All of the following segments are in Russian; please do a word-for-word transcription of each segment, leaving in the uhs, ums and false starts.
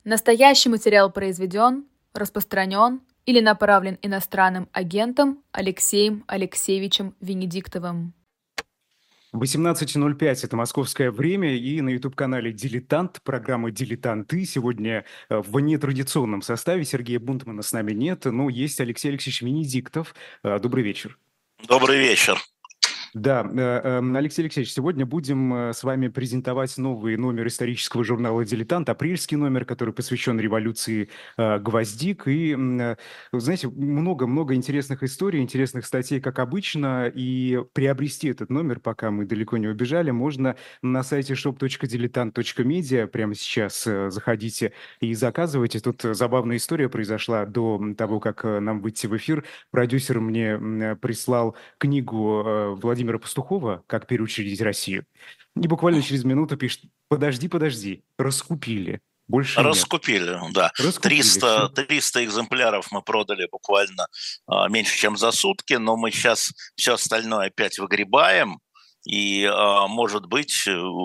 Настоящий материал произведен, распространен или направлен иностранным агентом Алексеем Алексеевичем Венедиктовым. восемнадцать ноль пять – это московское время, и на YouTube-канале «Дилетант» программа «Дилетанты». Сегодня в нетрадиционном составе. Сергея Бунтмана с нами нет, но есть Алексей Алексеевич Венедиктов. Добрый вечер. Добрый вечер. Да, Алексей Алексеевич, сегодня будем с вами презентовать новый номер исторического журнала «Дилетант», апрельский номер, который посвящен революции гвоздик. И, знаете, много-много интересных историй, интересных статей, как обычно. И приобрести этот номер, пока мы далеко не убежали, можно на сайте шоп точка дилетант точка медиа. Прямо сейчас заходите и заказывайте. Тут забавная история произошла до того, как нам выйти в эфир. Продюсер мне прислал книгу Владимира Пастухова «Как переучредить Россию». И буквально через минуту пишет: подожди, подожди, раскупили. Больше Раскупили, нет. да. Раскупили, триста, триста экземпляров мы продали буквально а, меньше, чем за сутки, но мы сейчас все остальное опять выгребаем. И, а, может быть,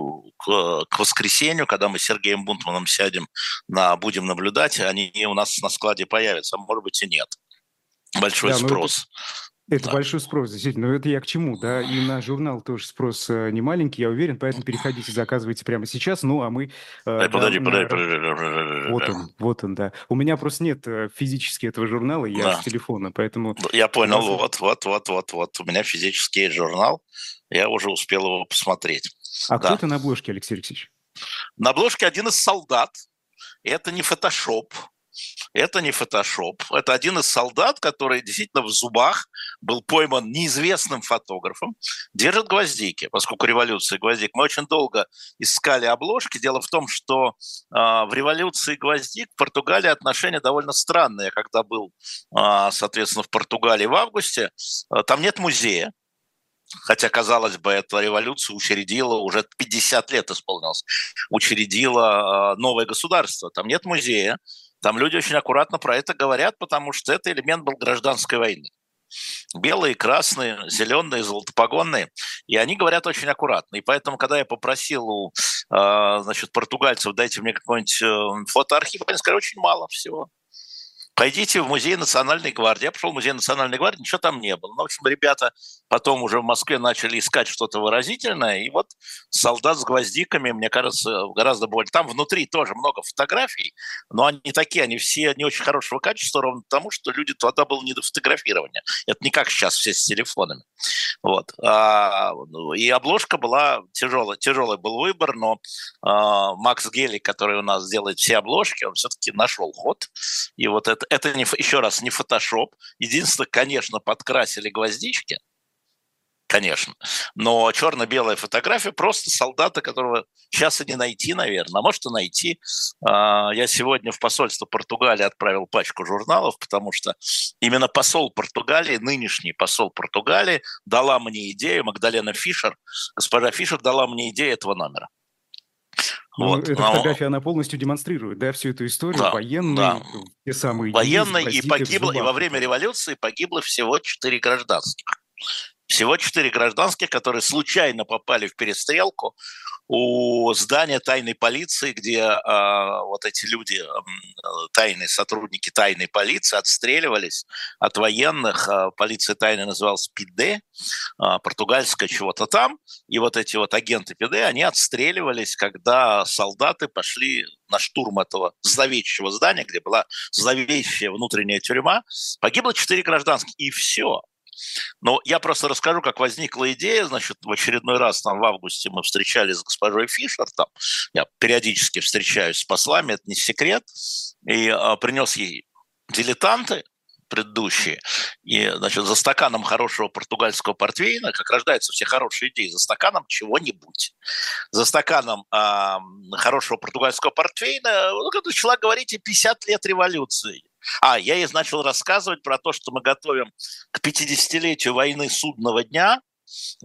к, к воскресенью, когда мы с Сергеем Бунтманом сядем, на, будем наблюдать, они у нас на складе появятся, а может быть и нет. Большой да, спрос. Это Да. большой спрос, действительно. Но это я к чему, да? И на журнал тоже спрос э, не маленький, я уверен, поэтому переходите, заказывайте прямо сейчас. Ну, а мы... Э, Эй, подожди, да, подожди, э, подожди. Вот он, вот он, да. У меня просто нет э, физически этого журнала, я Да. с телефона, поэтому... Я понял, вас... вот, вот, вот, вот, вот. У меня физический есть журнал, я уже успел его посмотреть. А да. кто это на обложке, Алексей Алексеевич? На обложке один из солдат. Это не фотошоп. Это не фотошоп. Это один из солдат, который действительно в зубах был пойман неизвестным фотографом, держит гвоздики, поскольку революция гвоздик. Мы очень долго искали обложки. Дело в том, что э, в революции гвоздик в Португалии отношения довольно странные. Я когда был, э, соответственно, в Португалии в августе, э, там нет музея. Хотя, казалось бы, эта революция учредила, уже пятьдесят лет исполнилось, учредила э, новое государство. Там нет музея. Там люди очень аккуратно про это говорят, потому что это элемент был гражданской войны. Белые, красные, зеленые, золотопогонные. И они говорят очень аккуратно. И поэтому, когда я попросил у э, значит, португальцев, дайте мне какой-нибудь э, фотоархив, они сказали, очень мало всего. Пойдите в музей Национальной гвардии. Я пошел в музей Национальной гвардии, ничего там не было. Ну, в общем, ребята потом уже в Москве начали искать что-то выразительное. И вот солдат с гвоздиками, мне кажется, гораздо больше. Там внутри тоже много фотографий, но они такие, они все не очень хорошего качества, ровно потому, что люди тогда было не до фотографирования. Это не как сейчас все с телефонами. Вот. И обложка была тяжелая. Тяжелый был выбор, но Макс Гелик, который у нас делает все обложки, он все-таки нашел ход. И вот это Это, не, еще раз, не фотошоп. Единственное, конечно, подкрасили гвоздички, конечно, но черно-белая фотография просто солдата, которого сейчас и не найти, наверное, а может и найти. Я сегодня в посольство Португалии отправил пачку журналов, потому что именно посол Португалии, нынешний посол Португалии, дала мне идею, Магдалена Фишер, госпожа Фишер дала мне идею этого номера. Ну, Вот. эта фотография, она полностью демонстрирует, да, всю эту историю, да, военные, да. те самые военные, дни, и погибло, и во время революции погибло всего четыре гражданских. Всего четыре гражданских, которые случайно попали в перестрелку у здания тайной полиции, где э, вот эти люди, э, тайные сотрудники тайной полиции, отстреливались от военных. Э, полиция тайная называлась ПИДЕ, э, португальская чего-то там. И вот эти вот агенты ПИДЕ, они отстреливались, когда солдаты пошли на штурм этого зловещего здания, где была зловещая внутренняя тюрьма. Погибло четыре гражданских, и все. Но я просто расскажу, как возникла идея. Значит, в очередной раз там в августе мы встречались с госпожой Фишер. Там, я периодически встречаюсь с послами, это не секрет. И а, принес ей дилетанты предыдущие. И, значит, за стаканом хорошего португальского портвейна, как рождаются все хорошие идеи, за стаканом чего-нибудь. За стаканом а, хорошего португальского портвейна, ну, когда начала говорить о пятьдесят лет революции. А, я ей начал рассказывать про то, что мы готовим к пятидесятилетию войны Судного дня, э,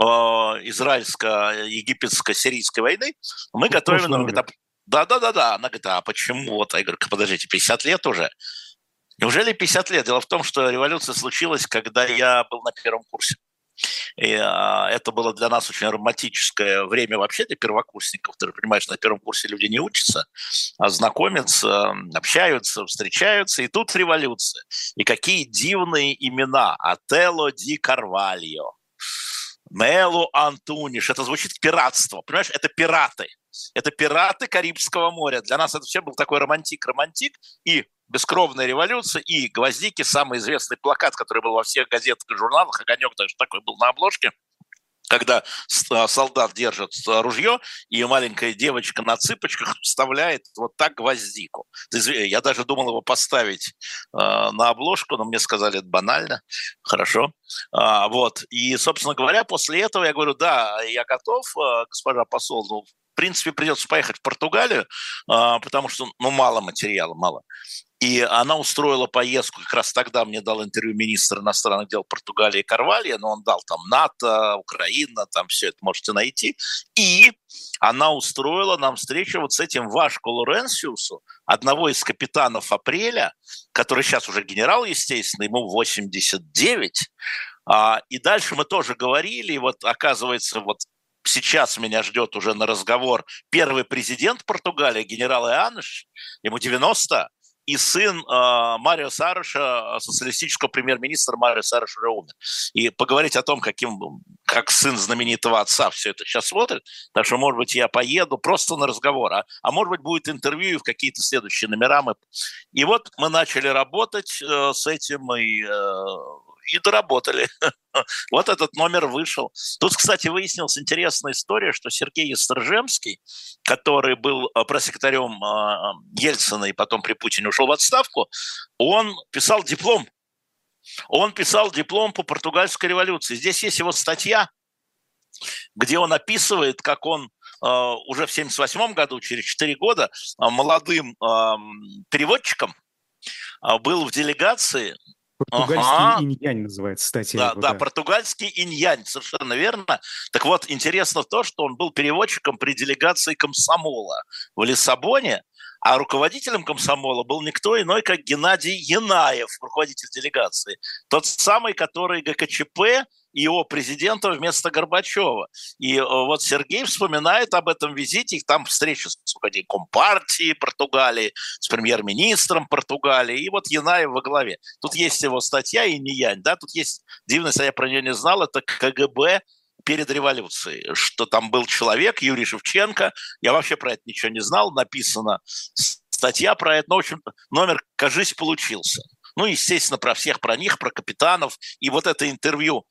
израильско-египетско-сирийской войны. Мы готовим... Она говорит, а, да-да-да-да. Она говорит, а почему? Вот, я говорю, подождите, пятьдесят лет уже? Неужели пятьдесят лет? Дело в том, что революция случилась, когда я был на первом курсе. И а, это было для нас очень романтическое время вообще для первокурсников. Ты же понимаешь, на первом курсе люди не учатся, а знакомятся, общаются, встречаются, и тут революция. И какие дивные имена. Отелло ди Карвальо, Мелу Антуниш. Это звучит пиратство. Понимаешь, это пираты. Это пираты Карибского моря. Для нас это все был такой романтик-романтик. И «Бескровная революция», и «Гвоздики», самый известный плакат, который был во всех газетах и журналах, «Огонек» даже такой был на обложке, когда солдат держит ружье, и маленькая девочка на цыпочках вставляет вот так гвоздику. Я даже думал его поставить э, на обложку, но мне сказали, это банально. Хорошо. А, вот. И, собственно говоря, после этого я говорю, да, я готов, госпожа посол, ну, в принципе, придется поехать в Португалию, э, потому что, ну, мало материала, мало. И она устроила поездку, как раз тогда мне дал интервью министр иностранных дел Португалии Карвальо, но он дал там НАТО, Украина, там все это можете найти. И она устроила нам встречу вот с этим Вашко Лоренсиусу, одного из капитанов «Апреля», который сейчас уже генерал, естественно, ему восемьдесят девять. И дальше мы тоже говорили, и вот оказывается, вот сейчас меня ждет уже на разговор первый президент Португалии, генерал Ианеш, ему девяносто, и сын э, Марио Сароша, социалистического премьер-министра Марио Сароша уже умер. И поговорить о том, каким, как сын знаменитого отца все это сейчас смотрит, так что, может быть, я поеду просто на разговор, а, а может быть, будет интервью в какие-то следующие номера. Мы... И вот мы начали работать э, с этим, и, э, и доработали. Вот этот номер вышел. Тут, кстати, выяснилась интересная история, что Сергей Естржемский, который был пресс-секретарем Ельцина и потом при Путине ушел в отставку, он писал диплом. Он писал диплом по португальской революции. Здесь есть его статья, где он описывает, как он уже в семьдесят восьмом году, через четыре года, молодым переводчиком был в делегации. Португальский ага. инь-янь называется статья. Да, его, да, да, португальский инь-янь, совершенно верно. Так вот, интересно то, что он был переводчиком при делегации комсомола в Лиссабоне, а руководителем комсомола был никто иной, как Геннадий Янаев, руководитель делегации. Тот самый, который ГКЧП и его президента вместо Горбачева. И вот Сергей вспоминает об этом визите, их там встреча с руководителем Компартии Португалии, с премьер-министром Португалии, и вот Янаев во главе. Тут есть его статья «Инь-янь», да, тут есть дивность, я про нее не знал, это КГБ перед революцией, что там был человек, Юрий Шевченко, я вообще про это ничего не знал, написана статья про это, но, в общем, номер, кажись, получился. Ну, естественно, про всех, про них, про капитанов. И вот это интервью,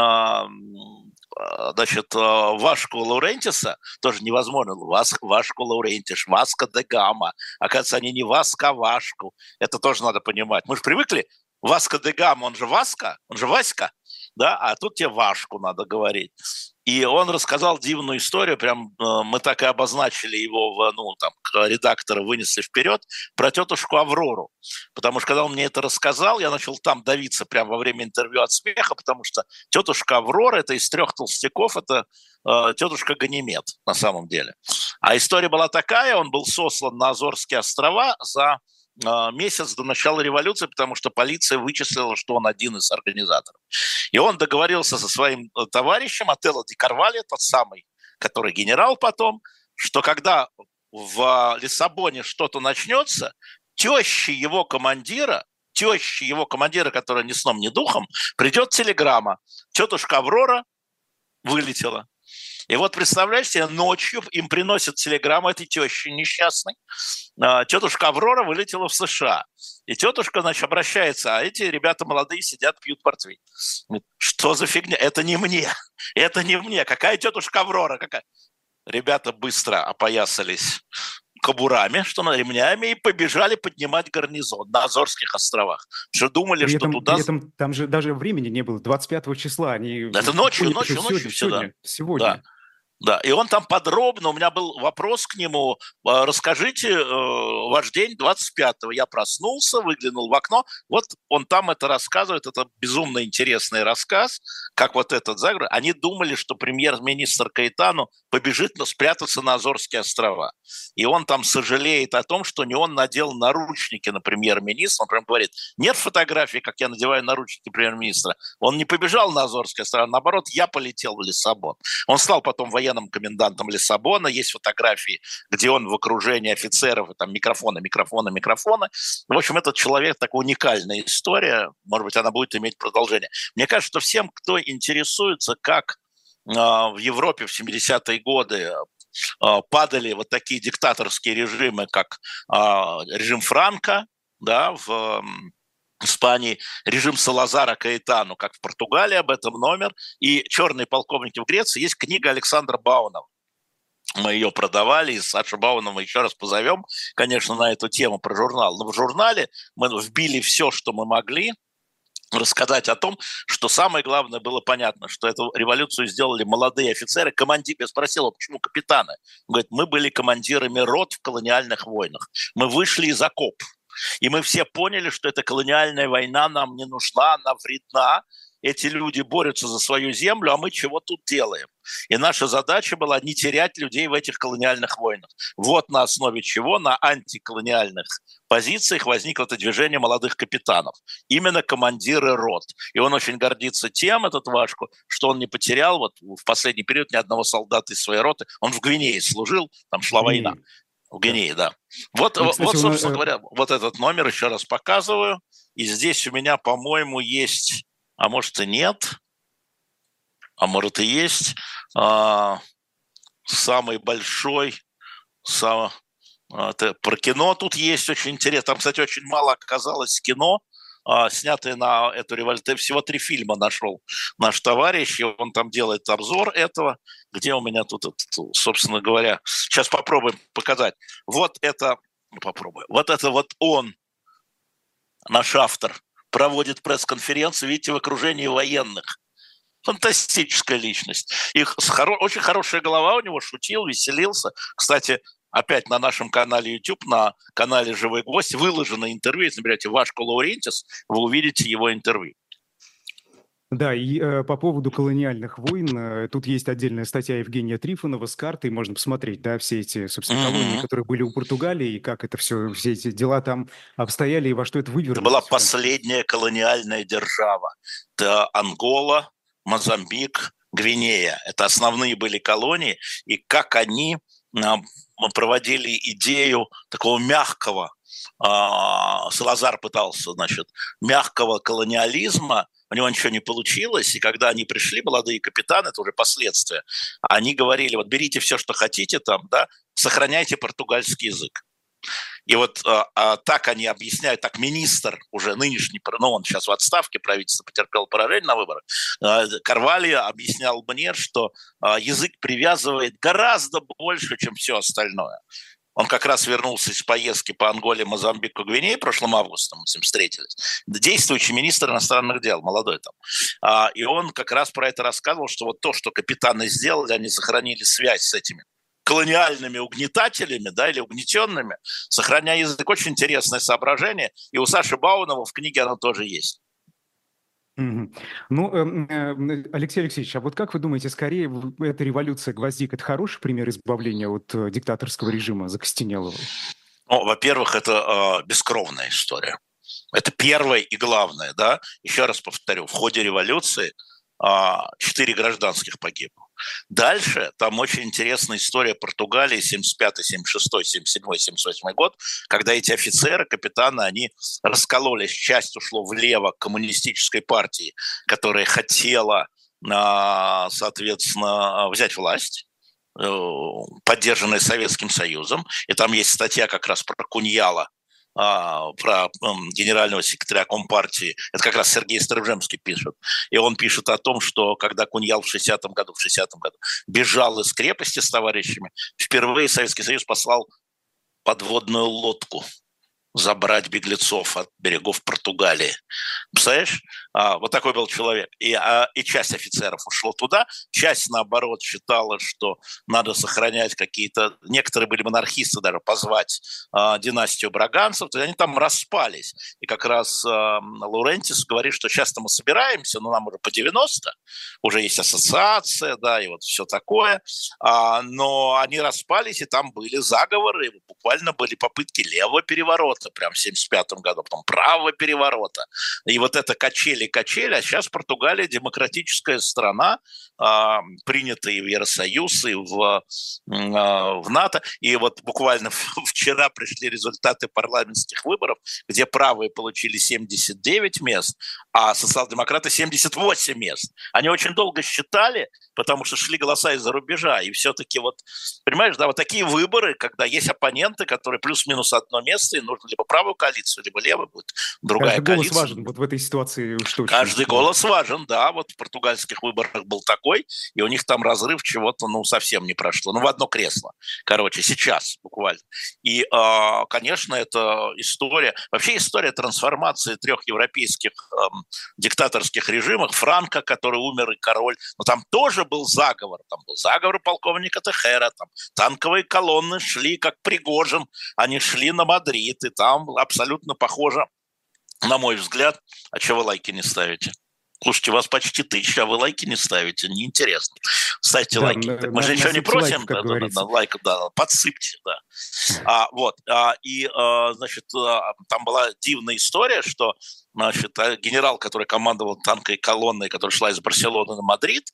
значит, Вашко Лаурентиса, тоже невозможно. Вашко Лаурентиш, Васко де Гама. Оказывается, они не Васко, а Вашко. Это тоже надо понимать. Мы же привыкли, Васко де Гама, он же Васка, он же Васька, да, а тут тебе Вашку надо говорить. И он рассказал дивную историю, прям э, мы так и обозначили его, в, ну, там, редактора вынесли вперед, про тетушку Аврору. Потому что когда он мне это рассказал, я начал там давиться прямо во время интервью от смеха, потому что тетушка Аврора, это из трех толстяков, это э, тетушка Ганимед на самом деле. А история была такая, он был сослан на Азорские острова за месяц до начала революции, потому что полиция вычислила, что он один из организаторов. И он договорился со своим товарищем Отелло ди Карвальо, тот самый, который генерал потом, что когда в Лиссабоне что-то начнется, тещи его командира, тещи его командира, которая ни сном, ни духом, придет телеграмма. Тетушка Аврора вылетела. И вот, представляешь себе, ночью им приносят телеграмму этой тещи несчастной. Тетушка Аврора вылетела в США. И тетушка, значит, обращается, а эти ребята молодые сидят, пьют портвейн. Что за фигня? Это не мне. Это не мне. Какая тетушка Аврора? Какая? Ребята быстро опоясались кобурами, что на ремнями, и побежали поднимать гарнизон на Азорских островах. Что думали, при что этом, туда... При этом там же даже времени не было, двадцать пятого числа. Они... Это ночью, ночью, ночью, сегодня, все, да. Сегодня. Да. Да, и он там подробно, у меня был вопрос к нему, расскажите э, ваш день двадцать пятого. Я проснулся, выглянул в окно, вот он там это рассказывает, это безумно интересный рассказ, как вот этот заговор. Они думали, что премьер-министр Каэтану побежит но спрятаться на Азорские острова. И он там сожалеет о том, что не он надел наручники на премьер-министра. Он прям говорит, нет фотографии, как я надеваю наручники премьер-министра. Он не побежал на Азорские острова, наоборот, я полетел в Лиссабон. Он стал потом военным комендантом Лиссабона. Есть фотографии, где он в окружении офицеров, и там микрофоны, микрофоны, микрофоны. В общем, этот человек, такая уникальная история. Может быть, она будет иметь продолжение. Мне кажется, что всем, кто интересуется, как в Европе в семидесятые годы падали вот такие диктаторские режимы, как режим Франко, да, в Испании, режим Салазара Каэтану, как в Португалии, об этом номер, и «Черные полковники» в Греции, есть книга Александра Баунова. Мы ее продавали, и Сашу Баунова еще раз позовем, конечно, на эту тему про журнал. Но в журнале мы вбили все, что мы могли, рассказать о том, что самое главное было понятно, что эту революцию сделали молодые офицеры, командиры. Я спросил, почему капитаны? Он говорит, мы были командирами рот в колониальных войнах. Мы вышли из окопов. И мы все поняли, что эта колониальная война нам не нужна, она вредна. Эти люди борются за свою землю, а мы чего тут делаем? И наша задача была не терять людей в этих колониальных войнах. Вот на основе чего на антиколониальных позициях возникло это движение молодых капитанов. Именно командиры рот. И он очень гордится тем, этот Вашку, что он не потерял вот в последний период ни одного солдата из своей роты. Он в Гвинее служил, там шла война. В Гвинее, да. да. Вот, и, кстати, вот, собственно он... говоря, вот этот номер еще раз показываю. И здесь у меня, по-моему, есть... А может и нет, а может и есть, а, самый большой, сам, а, про кино тут есть очень интересно, там, кстати, очень мало оказалось кино, а, снятые на эту революцию, всего три фильма нашел наш товарищ, и он там делает обзор этого, где у меня тут, собственно говоря, сейчас попробуем показать, вот это, попробуем, вот это вот он, наш автор, проводит пресс-конференцию, видите, в окружении военных. Фантастическая личность. И хоро- очень хорошая голова у него, шутил, веселился. Кстати, опять на нашем канале YouTube, на канале «Живой гвоздь» выложено интервью. Если наберете Вашку Лаурентис, вы увидите его интервью. Да, и э, по поводу колониальных войн, э, тут есть отдельная статья Евгения Трифонова с картой, можно посмотреть, да, все эти, собственно, mm-hmm. колонии, которые были у Португалии, и как это все, все эти дела там обстояли, и во что это вывернулось. Это была последняя колониальная держава. Это Ангола, Мозамбик, Гвинея. Это основные были колонии, и как они э, проводили идею такого мягкого, э, Салазар пытался, значит, мягкого колониализма, у него ничего не получилось, и когда они пришли, молодые капитаны, это уже последствия, они говорили, вот берите все, что хотите там, да, сохраняйте португальский язык. И вот а, а, так они объясняют, так министр уже нынешний, ну он сейчас в отставке, правительство потерпело поражение на выборах, а, Карвальо объяснял мне, что а, язык привязывает гораздо больше, чем все остальное. Он как раз вернулся из поездки по Анголе, Мозамбику, Гвинее прошлым августом, мы с ним встретились. Действующий министр иностранных дел, молодой там. А, и он как раз про это рассказывал, что вот то, что капитаны сделали, они сохранили связь с этими колониальными угнетателями, да, или угнетенными, сохраняя язык. Очень интересное соображение. И у Саши Баунова в книге оно тоже есть. Mm-hmm. Ну, э, Алексей Алексеевич, а вот как вы думаете, скорее эта революция гвоздик – это хороший пример избавления от э, диктаторского режима закостенелого? Ну, во-первых, это э, бескровная история. Это первое и главное, да. Еще раз повторю, в ходе революции четыре гражданских погибло. Дальше там очень интересная история Португалии семьдесят пятый, семьдесят шестой, семьдесят седьмой, семьдесят восьмой год, когда эти офицеры, капитаны, они раскололись, часть ушло влево к коммунистической партии, которая хотела, соответственно, взять власть, поддержанная Советским Союзом. И там есть статья как раз про Куньяла, про генерального секретаря Компартии, это как раз Сергей Стрыжемский пишет, и он пишет о том, что когда Куньял в шестидесятом году, в шестидесятом году бежал из крепости с товарищами, впервые Советский Союз послал подводную лодку забрать беглецов от берегов Португалии. Представляешь? А, вот такой был человек. И, а, и часть офицеров ушло туда, часть, наоборот, считала, что надо сохранять какие-то... Некоторые были монархисты, даже позвать а, династию браганцев, то они там распались. И как раз а, Лаурентис говорит, что сейчас-то мы собираемся, но нам уже по девяносто, уже есть ассоциация, да, и вот все такое. А, но они распались, и там были заговоры, буквально были попытки левого переворота, прям в семьдесят пятом году, потом правого переворота. И вот это качели-качели, а сейчас Португалия демократическая страна, а, принятая и в Евросоюз, и в, а, в НАТО. И вот буквально вчера пришли результаты парламентских выборов, где правые получили семьдесят девять мест, а социал-демократы семьдесят восемь мест. Они очень долго считали, потому что шли голоса из-за рубежа. И все-таки вот, понимаешь, да, вот такие выборы, когда есть оппоненты, которые плюс-минус одно место, и нужно либо правую коалицию, либо левую, будет другая Каждый коалиция. голос важен вот в этой ситуации уж точно. Каждый голос важен, да. Вот в португальских выборах был такой, и у них там разрыв чего-то, ну, совсем не прошло. Ну, в одно кресло. Короче, сейчас буквально. И, конечно, это история, вообще история трансформации трех европейских эм, диктаторских режимов. Франко, который умер, и король. Но там тоже был заговор. Там был заговор полковника Техера. Там танковые колонны шли, как Пригожин. Они шли на Мадрид, и там абсолютно похоже, на мой взгляд. А чего вы лайки не ставите? Слушайте, у вас почти тысяча, а вы лайки не ставите. Неинтересно. Ставьте да, лайки. Так мы же ничего не просим. Лайк, да, да, да, лайк, да, подсыпьте. Да. А, вот, а, и, а, значит, а, там была дивная история, что, значит, генерал, который командовал танковой колонной, которая шла из Барселоны на Мадрид,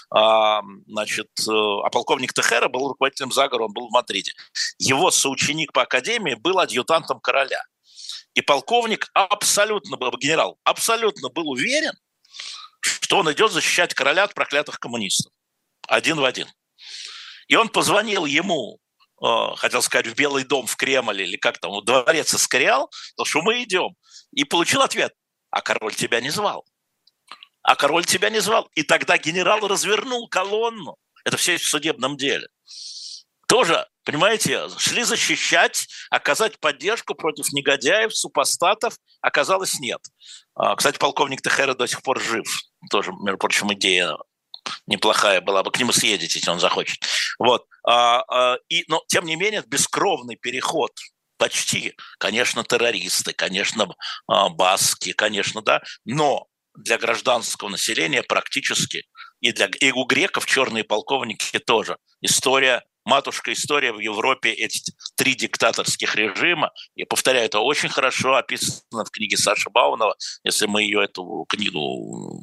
а, значит, а полковник Техера был руководителем заговора, он был в Мадриде. Его соученик по академии был адъютантом короля. И полковник абсолютно был, генерал абсолютно был уверен, что он идет защищать короля от проклятых коммунистов. Один в один. И он позвонил ему, э, хотел сказать, в Белый дом, в Кремль, или как там, в дворец Эскориал, потому что мы идем. И получил ответ: а король тебя не звал. А король тебя не звал. И тогда генерал развернул колонну. Это все в судебном деле. Тоже, понимаете, шли защищать, оказать поддержку против негодяев, супостатов. Оказалось, нет. Кстати, полковник Техера до сих пор жив. Тоже, между прочим, идея неплохая была бы. К нему съездить, если он захочет. Вот. И, но, тем не менее, бескровный переход. Почти. Конечно, террористы, конечно, баски, конечно, да. Но для гражданского населения практически, и, для, и у греков черные полковники тоже. История... Матушка история в Европе, эти три диктаторских режима. Я повторяю, это очень хорошо описано в книге Саши Баунова. Если мы ее, эту книгу,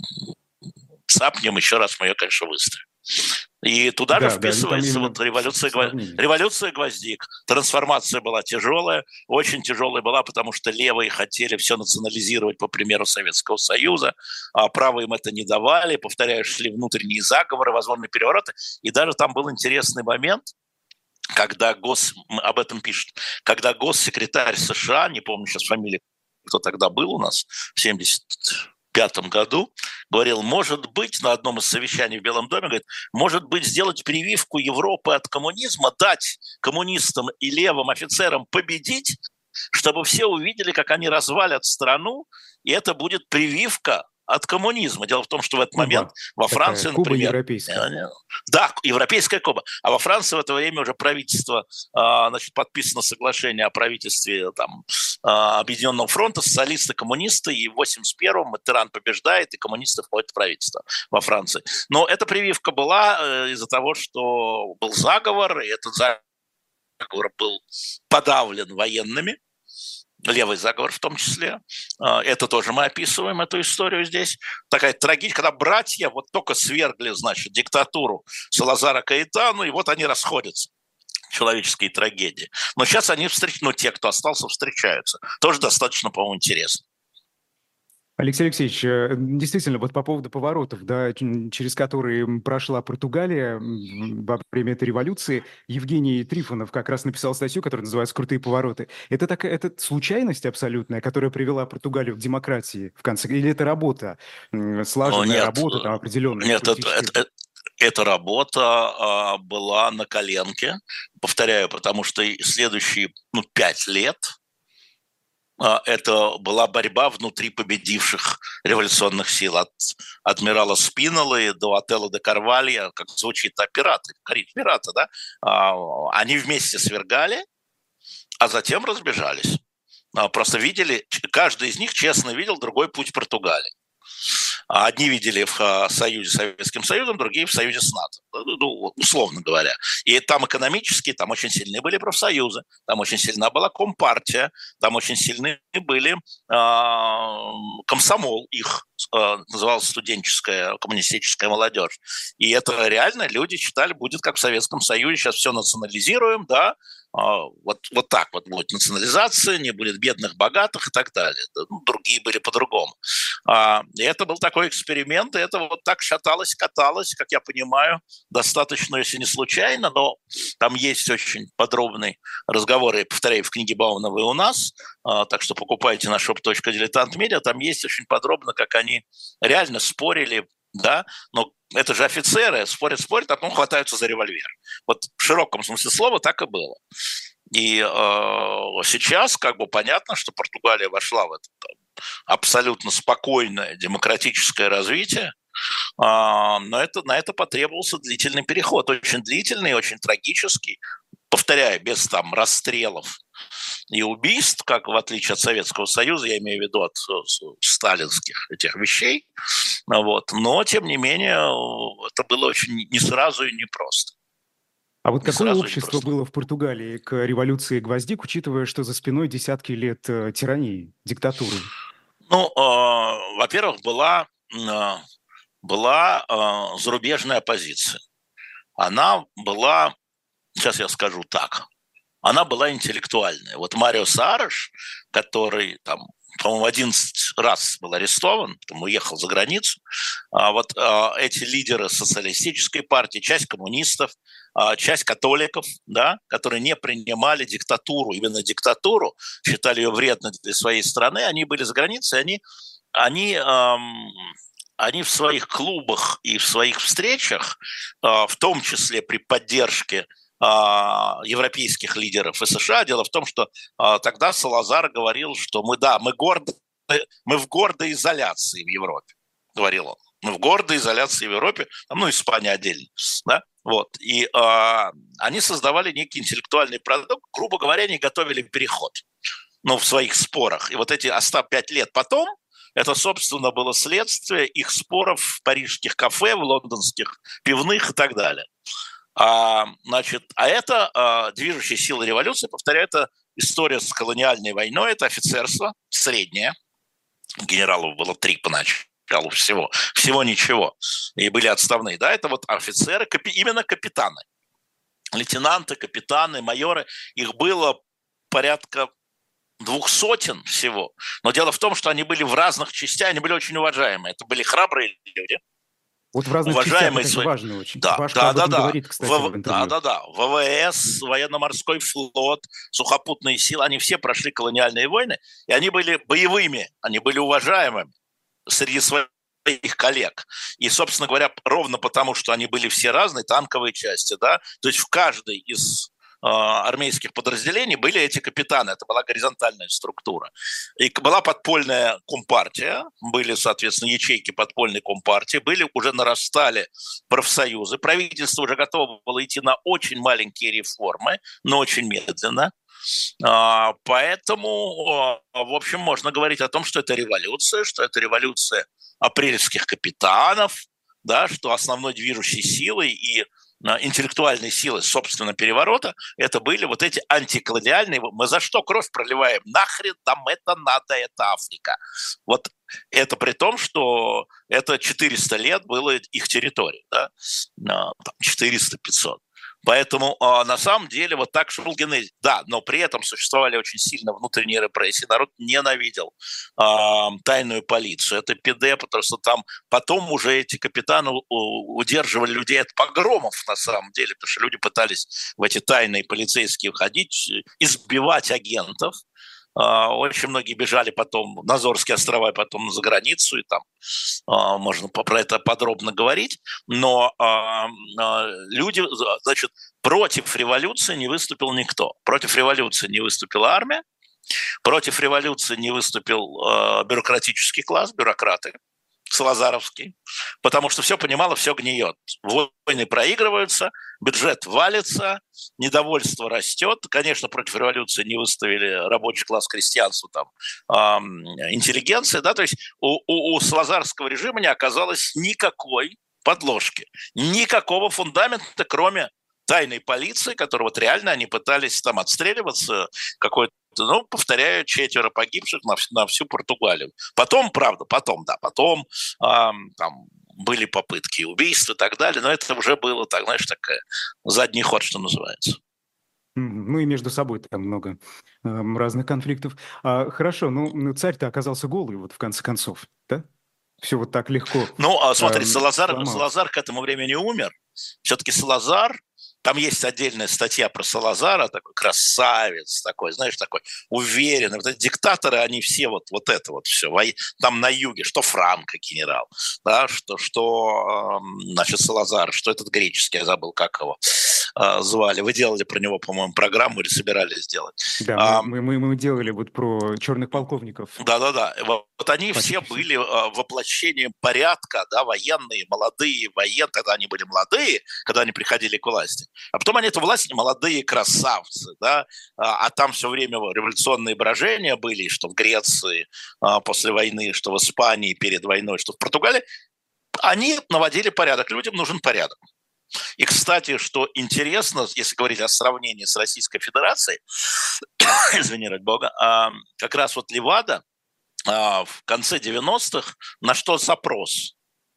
цапнем, еще раз мы ее, конечно, выставим. И туда да, же вписывается да, вот революция, революция гвоздик. Трансформация была тяжелая, очень тяжелая была, потому что левые хотели все национализировать по примеру Советского Союза, а правые им это не давали. Повторяю, шли внутренние заговоры, возможные перевороты. И даже там был интересный момент, когда гос... об этом пишут, когда госсекретарь США, не помню сейчас фамилию, кто тогда был у нас, в семьдесят пятом году, говорил, может быть, на одном из совещаний в Белом доме, говорит, может быть, сделать прививку Европы от коммунизма, дать коммунистам и левым офицерам победить, чтобы все увидели, как они развалят страну, и это будет прививка от коммунизма. Дело в том, что в этот Куба. момент во Франции, Такая, Куба например... европейская. Да, европейская Куба. А во Франции в это время уже правительство, значит, подписано соглашение о правительстве там, Объединенного фронта, социалисты, коммунисты, и в восемьдесят первом Mitterrand побеждает, и коммунисты входят в правительство во Франции. Но эта прививка была из-за того, что был заговор, и этот заговор был подавлен военными, левый заговор в том числе. Это тоже мы описываем, эту историю здесь. Такая трагедия, когда братья вот только свергли, значит, диктатуру Салазара Каэтану, и вот они расходятся. Человеческие трагедии. Но сейчас они встречаются, ну, те, кто остался, встречаются. Тоже достаточно, по-моему, интересно. Алексей Алексеевич, действительно, вот по поводу поворотов, да, через которые прошла Португалия во время этой революции, Евгений Трифонов как раз написал статью, которая называется «Крутые повороты». Это такая, это случайность абсолютная, которая привела Португалию к демократии в конце, или это работа, слаженная нет, работа, там, определенная? Нет, это, это, эта работа была на коленке, повторяю, потому что следующие ну, пять лет это была борьба внутри победивших революционных сил. От адмирала Спинолы до Отелло де Карвалья, как звучит, а пираты, пираты, да, они вместе свергали, а затем разбежались. Просто видели, каждый из них честно видел другой путь Португалии. Одни видели в союзе с Советским Союзом, другие в союзе с НАТО, ну, условно говоря. И там экономически, там очень сильны были профсоюзы, там очень сильна была компартия, там очень сильны были э, комсомол, их э, называлась студенческая коммунистическая молодежь. И это реально люди считали, будет как в Советском Союзе, сейчас все национализируем, да, Вот, вот так вот будет национализация, не будет бедных, богатых и так далее. Ну, другие были по-другому. И это был такой эксперимент, и это вот так шаталось, каталось, как я понимаю, достаточно, если не случайно, но там есть очень подробный разговор, я повторяю, в книге Баумана и у нас, так что покупайте на shop точка diletant media, там есть очень подробно, как они реально спорили, да, но это же офицеры, спорят, спорят, а потом хватаются за револьвер. Вот в широком смысле слова так и было. И э, сейчас как бы понятно, что Португалия вошла в это там, абсолютно спокойное демократическое развитие, э, но это, на это потребовался длительный переход, очень длительный, очень трагический, повторяю, без там расстрелов и убийств, как в отличие от Советского Союза, я имею в виду от сталинских этих вещей, вот. Но, тем не менее, это было очень не сразу и не просто. А вот не какое общество было в Португалии к революции Гвоздик, учитывая, что за спиной десятки лет тирании, диктатуры? Ну, э, во-первых, была, э, была э, зарубежная оппозиция. Она была, сейчас я скажу так, она была интеллектуальная. Вот Марио Соарес, который там, по-моему, одиннадцать раз был арестован, потом уехал за границу. А вот а, эти лидеры социалистической партии, часть коммунистов, а, часть католиков, да, которые не принимали диктатуру, именно диктатуру, считали ее вредной для своей страны, они были за границей, они, они, эм, они в своих клубах и в своих встречах, э, в том числе при поддержке европейских лидеров и США. Дело в том, что а, тогда Салазар говорил, что мы, да, мы, горды, мы в гордой изоляции в Европе, говорил он. Мы в гордой изоляции в Европе, ну, Испания отдельно, да, вот. И а, они создавали некий интеллектуальный продукт, грубо говоря, они готовили переход, ну, в своих спорах. И вот эти пять лет потом, это, собственно, было следствие их споров в парижских кафе, в лондонских пивных и так далее. А, значит, а это а, движущая сила революции, повторяю, это история с колониальной войной, это офицерство среднее, генералов было три поначалу всего, всего ничего, и были отставные, да, это вот офицеры, капи, именно капитаны, лейтенанты, капитаны, майоры, их было порядка двух сотен всего, но дело в том, что они были в разных частях, они были очень уважаемые, это были храбрые люди. Вот в разных уважаемые частях, это свои... важно очень. Да, Пашка да, об этом да, говорит, кстати, в... в интервью. Да, да, да. ВВС, военно-морской флот, сухопутные силы, они все прошли колониальные войны, и они были боевыми, они были уважаемыми среди своих коллег. И, собственно говоря, ровно потому, что они были все разные, танковые части, да, то есть в каждой из армейских подразделений были эти капитаны, это была горизонтальная структура. И была подпольная компартия, были, соответственно, ячейки подпольной компартии, были, уже нарастали профсоюзы, правительство уже готово было идти на очень маленькие реформы, но очень медленно. Поэтому, в общем, можно говорить о том, что это революция, что это революция апрельских капитанов, да, что основной движущей силой и интеллектуальной силы, собственно, переворота, это были вот эти антиколониальные. Мы за что кровь проливаем? Нахрен нам это надо, это Африка. Вот это при том, что это четыреста лет было их территория, да? четыреста-пятьсот. Поэтому э, на самом деле вот так шел генезис. Да, но при этом существовали очень сильно внутренние репрессии. Народ ненавидел э, тайную полицию. Это ПД, потому что там потом уже эти капитаны удерживали людей от погромов на самом деле, потому что люди пытались в эти тайные полицейские входить, избивать агентов. Очень многие бежали потом на Азорские острова, потом за границу, и там э, можно про это подробно говорить. Но э, э, люди, значит, против революции не выступил никто. Против революции не выступила армия, Против революции не выступил э, бюрократический класс, бюрократы, салазаровский, потому что все понимало, все гниет. Войны проигрываются, бюджет валится, недовольство растет. Конечно, против революции не выставили рабочий класс, крестьянство, там, эм, интеллигенция. Да? То есть у, у, у салазарского режима не оказалось никакой подложки, никакого фундамента, кроме тайной полиции, которую вот реально они пытались там отстреливаться, какой-то, ну, повторяю, четверо погибших на, на всю Португалию. Потом, правда, потом, да, потом эм, там были попытки убийств и так далее, но это уже было, так, знаешь, такая задний ход, что называется. Ну и между собой там много э, разных конфликтов. А, хорошо, ну царь-то оказался голый вот в конце концов, да? Все вот так легко. Ну, а смотри, эм, Салазар, Салазар к этому времени умер. Все-таки Салазар, там есть отдельная статья про Салазара, такой красавец, такой, знаешь, такой уверенный. Вот эти диктаторы, они все вот, вот это вот все. Там на юге, что Франко генерал, да, что, что значит, Салазар, что этот греческий, я забыл, как его звали. Вы делали про него, по-моему, программу или собирались сделать. Да, а, мы, мы, мы делали вот про черных полковников. Да-да-да. Вот они Почти все были воплощением порядка, да, военные, молодые, военные, когда они были молодые, когда они приходили к власти. А потом они эту власть, молодые красавцы, да, а, а там все время революционные брожения были, что в Греции а, после войны, что в Испании перед войной, что в Португалии. Они наводили порядок. Людям нужен порядок. И, кстати, что интересно, если говорить о сравнении с Российской Федерацией, извини, ради бога, как раз вот Левада в конце девяностых, на что запрос?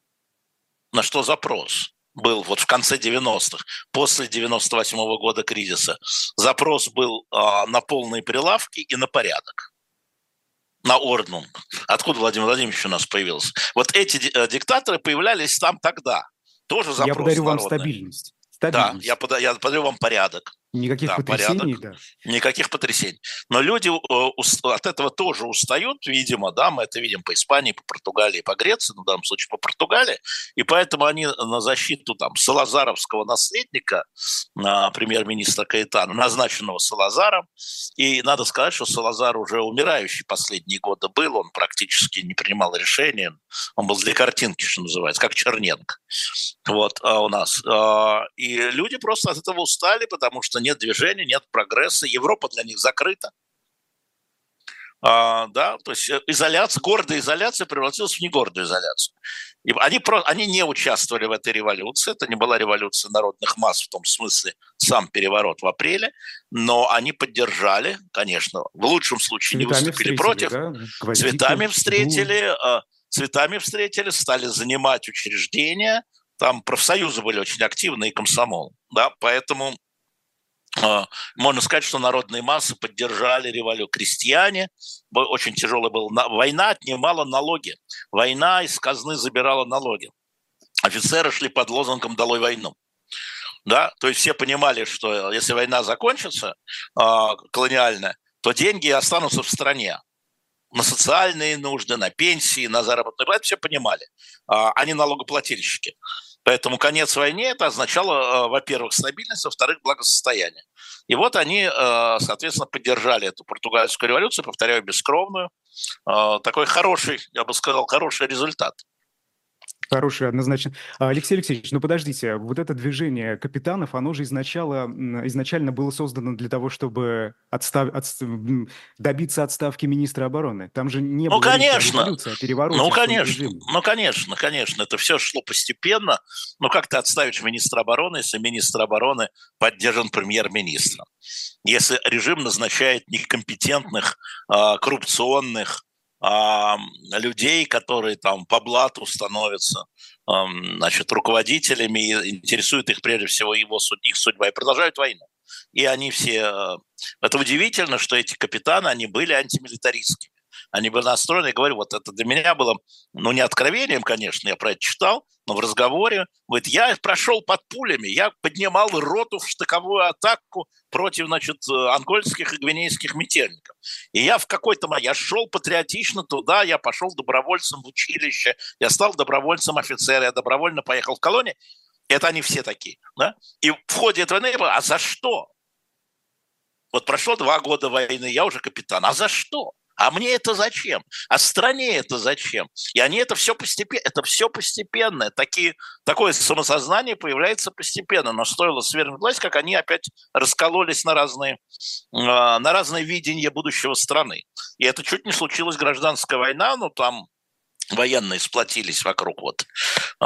На что запрос был вот в конце девяностых, после девяносто восьмого года кризиса? Запрос был на полные прилавки и на порядок. На орднунг. Откуда Владимир Владимирович у нас появился? Вот эти диктаторы появлялись там тогда. Тоже запрос Я подарю народный. вам стабильность. стабильность. Да, я, пода- я подарю вам порядок. Никаких да, потрясений, порядок. да. Никаких потрясений. Но люди от этого тоже устают, видимо, да, мы это видим по Испании, по Португалии, по Греции, ну, в данном случае по Португалии, и поэтому они на защиту там салазаровского наследника, премьер-министра Каэтана, назначенного Салазаром, и надо сказать, что Салазар уже умирающий последние годы был, он практически не принимал решения, он был для картинки, что называется, как Черненко, вот, а у нас. И люди просто от этого устали, потому что нет движения, нет прогресса, Европа для них закрыта. А, да, то есть изоляция, гордая изоляция превратилась в негордую изоляцию. И они, про, они не участвовали в этой революции, это не была революция народных масс в том смысле, сам переворот в апреле, но они поддержали, конечно, в лучшем случае цветами не выступили против, да? цветами встретили, цветами встретили, стали занимать учреждения, там профсоюзы были очень активны и комсомол, да, поэтому можно сказать, что народные массы поддержали революцию. Крестьяне, очень тяжелая была война, отнимала налоги. Война из казны забирала налоги. Офицеры шли под лозунгом «Долой войну». Да? То есть все понимали, что если война закончится, колониальная, то деньги останутся в стране. На социальные нужды, на пенсии, на заработную плату, все понимали. Они налогоплательщики. Поэтому конец войны это означало, во-первых, стабильность, во-вторых, благосостояние. И вот они, соответственно, поддержали эту португальскую революцию, повторяю, бескровную. Такой хороший, я бы сказал, хороший результат. Хороший, однозначно. Алексей Алексеевич, ну подождите, вот это движение капитанов, оно же изначально, изначально было создано для того, чтобы отстав, от, добиться отставки министра обороны. Там же не ну, было конечно. революции, а перевороте. Ну, конечно, ну, конечно, конечно. Это все шло постепенно. Но как ты отставишь министра обороны, если министр обороны поддержан премьер-министром? Если режим назначает некомпетентных, коррупционных, людей, которые там по блату становятся, значит, руководителями и интересует их прежде всего его, их судьба, и продолжают войну. И они все... Это удивительно, что эти капитаны, они были антимилитаристскими. Они были настроены, я говорю, вот это для меня было, ну, не откровением, конечно, я про это читал, но в разговоре, говорит, я прошел под пулями, я поднимал роту в штыковую атаку против, значит, ангольских и гвинейских мятежников. И я в какой-то момент, я шел патриотично туда, я пошел добровольцем в училище, я стал добровольцем офицера, я добровольно поехал в колонию. Это они все такие, да? И в ходе этого войны, а за что? Вот прошло два года войны, я уже капитан. А за что? А мне это зачем? А стране это зачем? И они это все постепенно, это все постепенно. Такие, такое самосознание появляется постепенно. Но стоило свергнуть власть, как они опять раскололись на разные, на разные видения будущего страны. И это чуть не случилась гражданская война, но там военные сплотились вокруг вот э,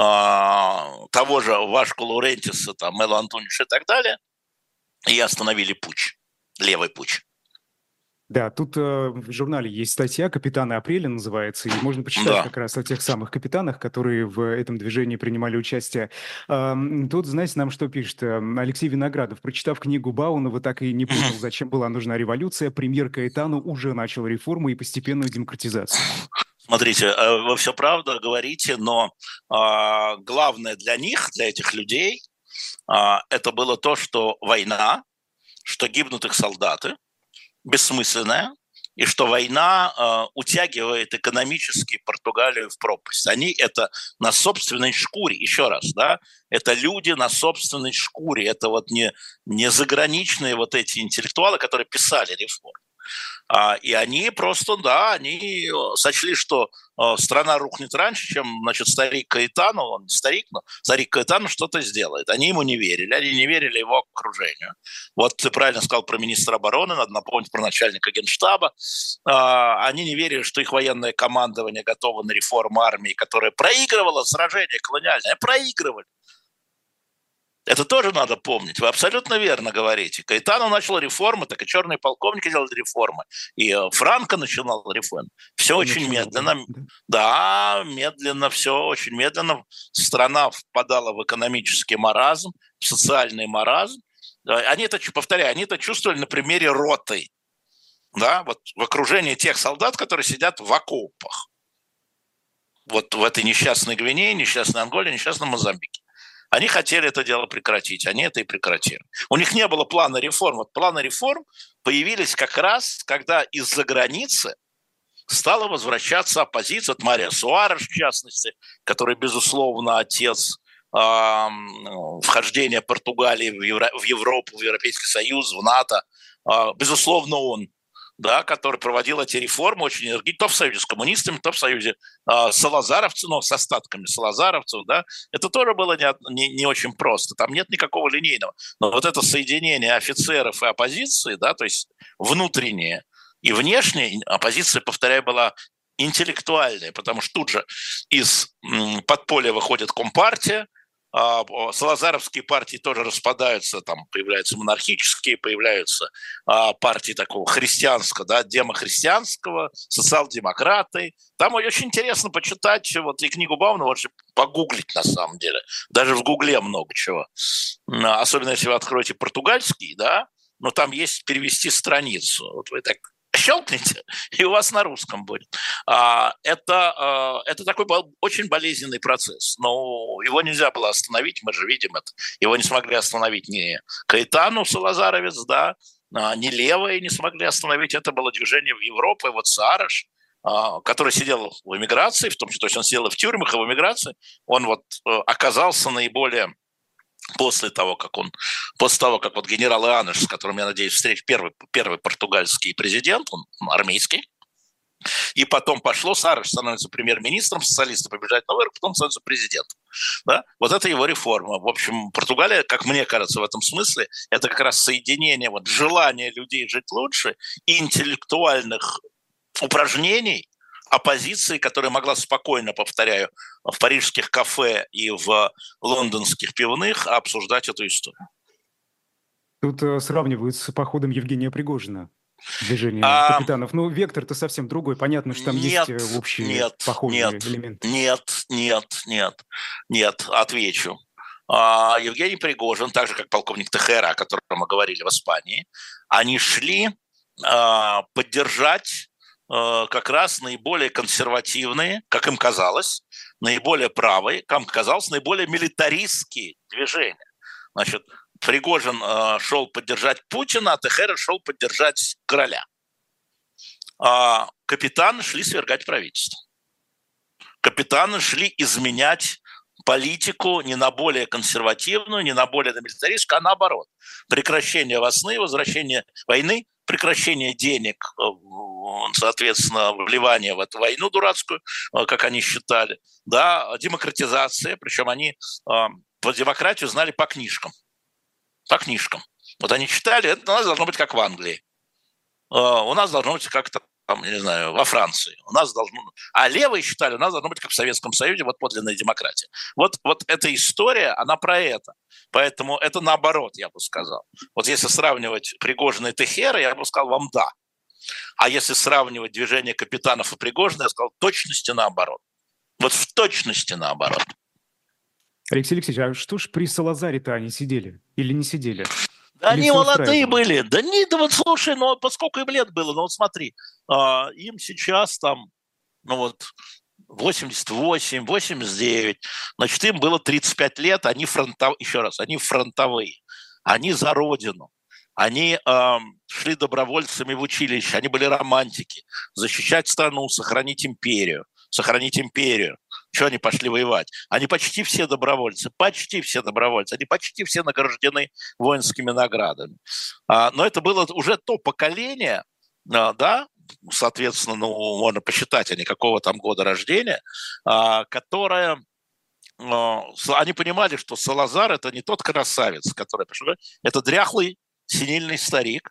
того же Вашку Лаурентиса, там, Мело Антоновича и так далее, и остановили путч, левый путч. Да, тут э, в журнале есть статья «Капитаны апреля» называется, и можно почитать Да. как раз о тех самых капитанах, которые в этом движении принимали участие. Э, тут, знаете, нам что пишет Алексей Виноградов. Прочитав книгу Баунова, так и не понял, зачем была нужна революция. Премьер Каэтану уже начал реформу и постепенную демократизацию. Смотрите, вы все правда говорите, но э, главное для них, для этих людей, э, это было то, что война, что гибнут их солдаты, бессмысленная, и что война э, утягивает экономически Португалию в пропасть. Они это на собственной шкуре, еще раз, да, это люди на собственной шкуре, это вот не, не заграничные вот эти интеллектуалы, которые писали реформы. А, и они просто, да, они сочли, что э, страна рухнет раньше, чем, значит, старик Каэтану, он не старик, но старик Каэтану что-то сделает. Они ему не верили, они не верили его окружению. Вот ты правильно сказал про министра обороны, надо напомнить про начальника генштаба. А, они не верили, что их военное командование готово на реформу армии, которая проигрывала сражение колониальное, проигрывали. Это тоже надо помнить. Вы абсолютно верно говорите. Каэтану начал реформы, так и черные полковники делали реформы. И Франко начинал реформы. Все Он очень начинал, медленно. Да. да, медленно, все очень медленно. Страна впадала в экономический маразм, в социальный маразм. Они это, повторяю, они это чувствовали на примере роты. Да, вот в окружении тех солдат, которые сидят в окопах. Вот в этой несчастной Гвинее, несчастной Анголе, несчастном Мозамбике. Они хотели это дело прекратить, они это и прекратили. У них не было плана реформ. Вот планы реформ появились как раз, когда из-за границы стала возвращаться оппозиция. Вот Мария Суареш, в частности, который, безусловно, отец э, вхождения Португалии в, Евро, в Европу, в Европейский Союз, в НАТО. Э, безусловно, он, да, который проводил эти реформы очень энергично, то в союзе с коммунистами, то в союзе э, салазаровцев, но с остатками салазаровцев, да, это тоже было не, не, не очень просто, там нет никакого линейного, но вот это соединение офицеров и оппозиции, да, то есть внутреннее и внешнее, оппозиция, повторяю, была интеллектуальная, потому что тут же из м, подполья выходит Компартия, салазаровские партии тоже распадаются, там появляются монархические, появляются а, партии такого христианского, да, демохристианского, социал-демократы. Там очень интересно почитать вот и книгу Баунова, вообще погуглить на самом деле. Даже в Гугле много чего. Особенно если вы откроете португальский, да, но там есть перевести страницу. Вот вы так щелкните, и у вас на русском будет. Это, это такой очень болезненный процесс, но его нельзя было остановить, мы же видим это. Его не смогли остановить ни Каэтану Салазаровец, да, ни левые не смогли остановить. Это было движение в Европу, и вот Суареш, который сидел в эмиграции, в том числе, то есть он сидел и в тюрьмах, и в эмиграции, он вот оказался наиболее после того, как он, после того, как вот генерал Ианеш, с которым, я надеюсь, встретит первый, первый португальский президент, он армейский, и потом пошло, Суареш становится премьер-министром, социалисты побеждают на выборах, потом становится президентом. Да? Вот это его реформа. В общем, Португалия, как мне кажется, в этом смысле, это как раз соединение вот желания людей жить лучше и интеллектуальных упражнений, оппозиции, которая могла спокойно, повторяю, в парижских кафе и в лондонских пивных обсуждать эту историю. Тут э, сравнивают с походом Евгения Пригожина, движение а, капитанов. Ну, вектор-то совсем другой. Понятно, что там нет, есть общие нет, похожие нет, элементы. Нет, нет, нет, нет, отвечу. А, Евгений Пригожин, так же, как полковник Техера, о котором мы говорили в Испании, они шли а, поддержать как раз наиболее консервативные, как им казалось, наиболее правые, как им казалось, наиболее милитаристские движения. Значит, Пригожин э, шел поддержать Путина, а Техера шел поддержать короля. А капитаны шли свергать правительство. Капитаны шли изменять политику ни на более консервативную, ни на более милитаристскую, а наоборот. Прекращение войны, возвращение войны, прекращение денег, соответственно, вливание в эту войну дурацкую, как они считали, да, демократизация, причем они по демократию знали по книжкам. По книжкам. Вот они читали, это у нас должно быть как в Англии. У нас должно быть как-то, там, я не знаю, во Франции. У нас должно... А левые считали, у нас должно быть как в Советском Союзе, вот подлинная демократия. Вот, вот эта история, она про это. Поэтому это наоборот, я бы сказал. Вот если сравнивать Пригожина и Техера, я бы сказал вам да. А если сравнивать движение Капитанов и Пригожина, я сказал точности наоборот. Вот в точности наоборот. Алексей Алексеевич, а что ж при Салазаре-то они сидели? Или не сидели? Да Или они молодые были. Да не, да вот слушай, ну поскольку им лет было, ну вот смотри, а, им сейчас там, ну вот, восемьдесят восемь, восемьдесят девять, значит, им было тридцать пять лет, они фронтовые, еще раз, они фронтовые, они за родину. Они э, шли добровольцами в училище, они были романтики. Защищать страну, сохранить империю. Сохранить империю. Чего они пошли воевать? Они почти все добровольцы, почти все добровольцы. Они почти все награждены воинскими наградами. А, но это было уже то поколение, а, да, соответственно, ну, можно посчитать, они какого там года рождения, а, которое... Они понимали, что Салазар – это не тот красавец, который пришел, это дряхлый, синильный старик,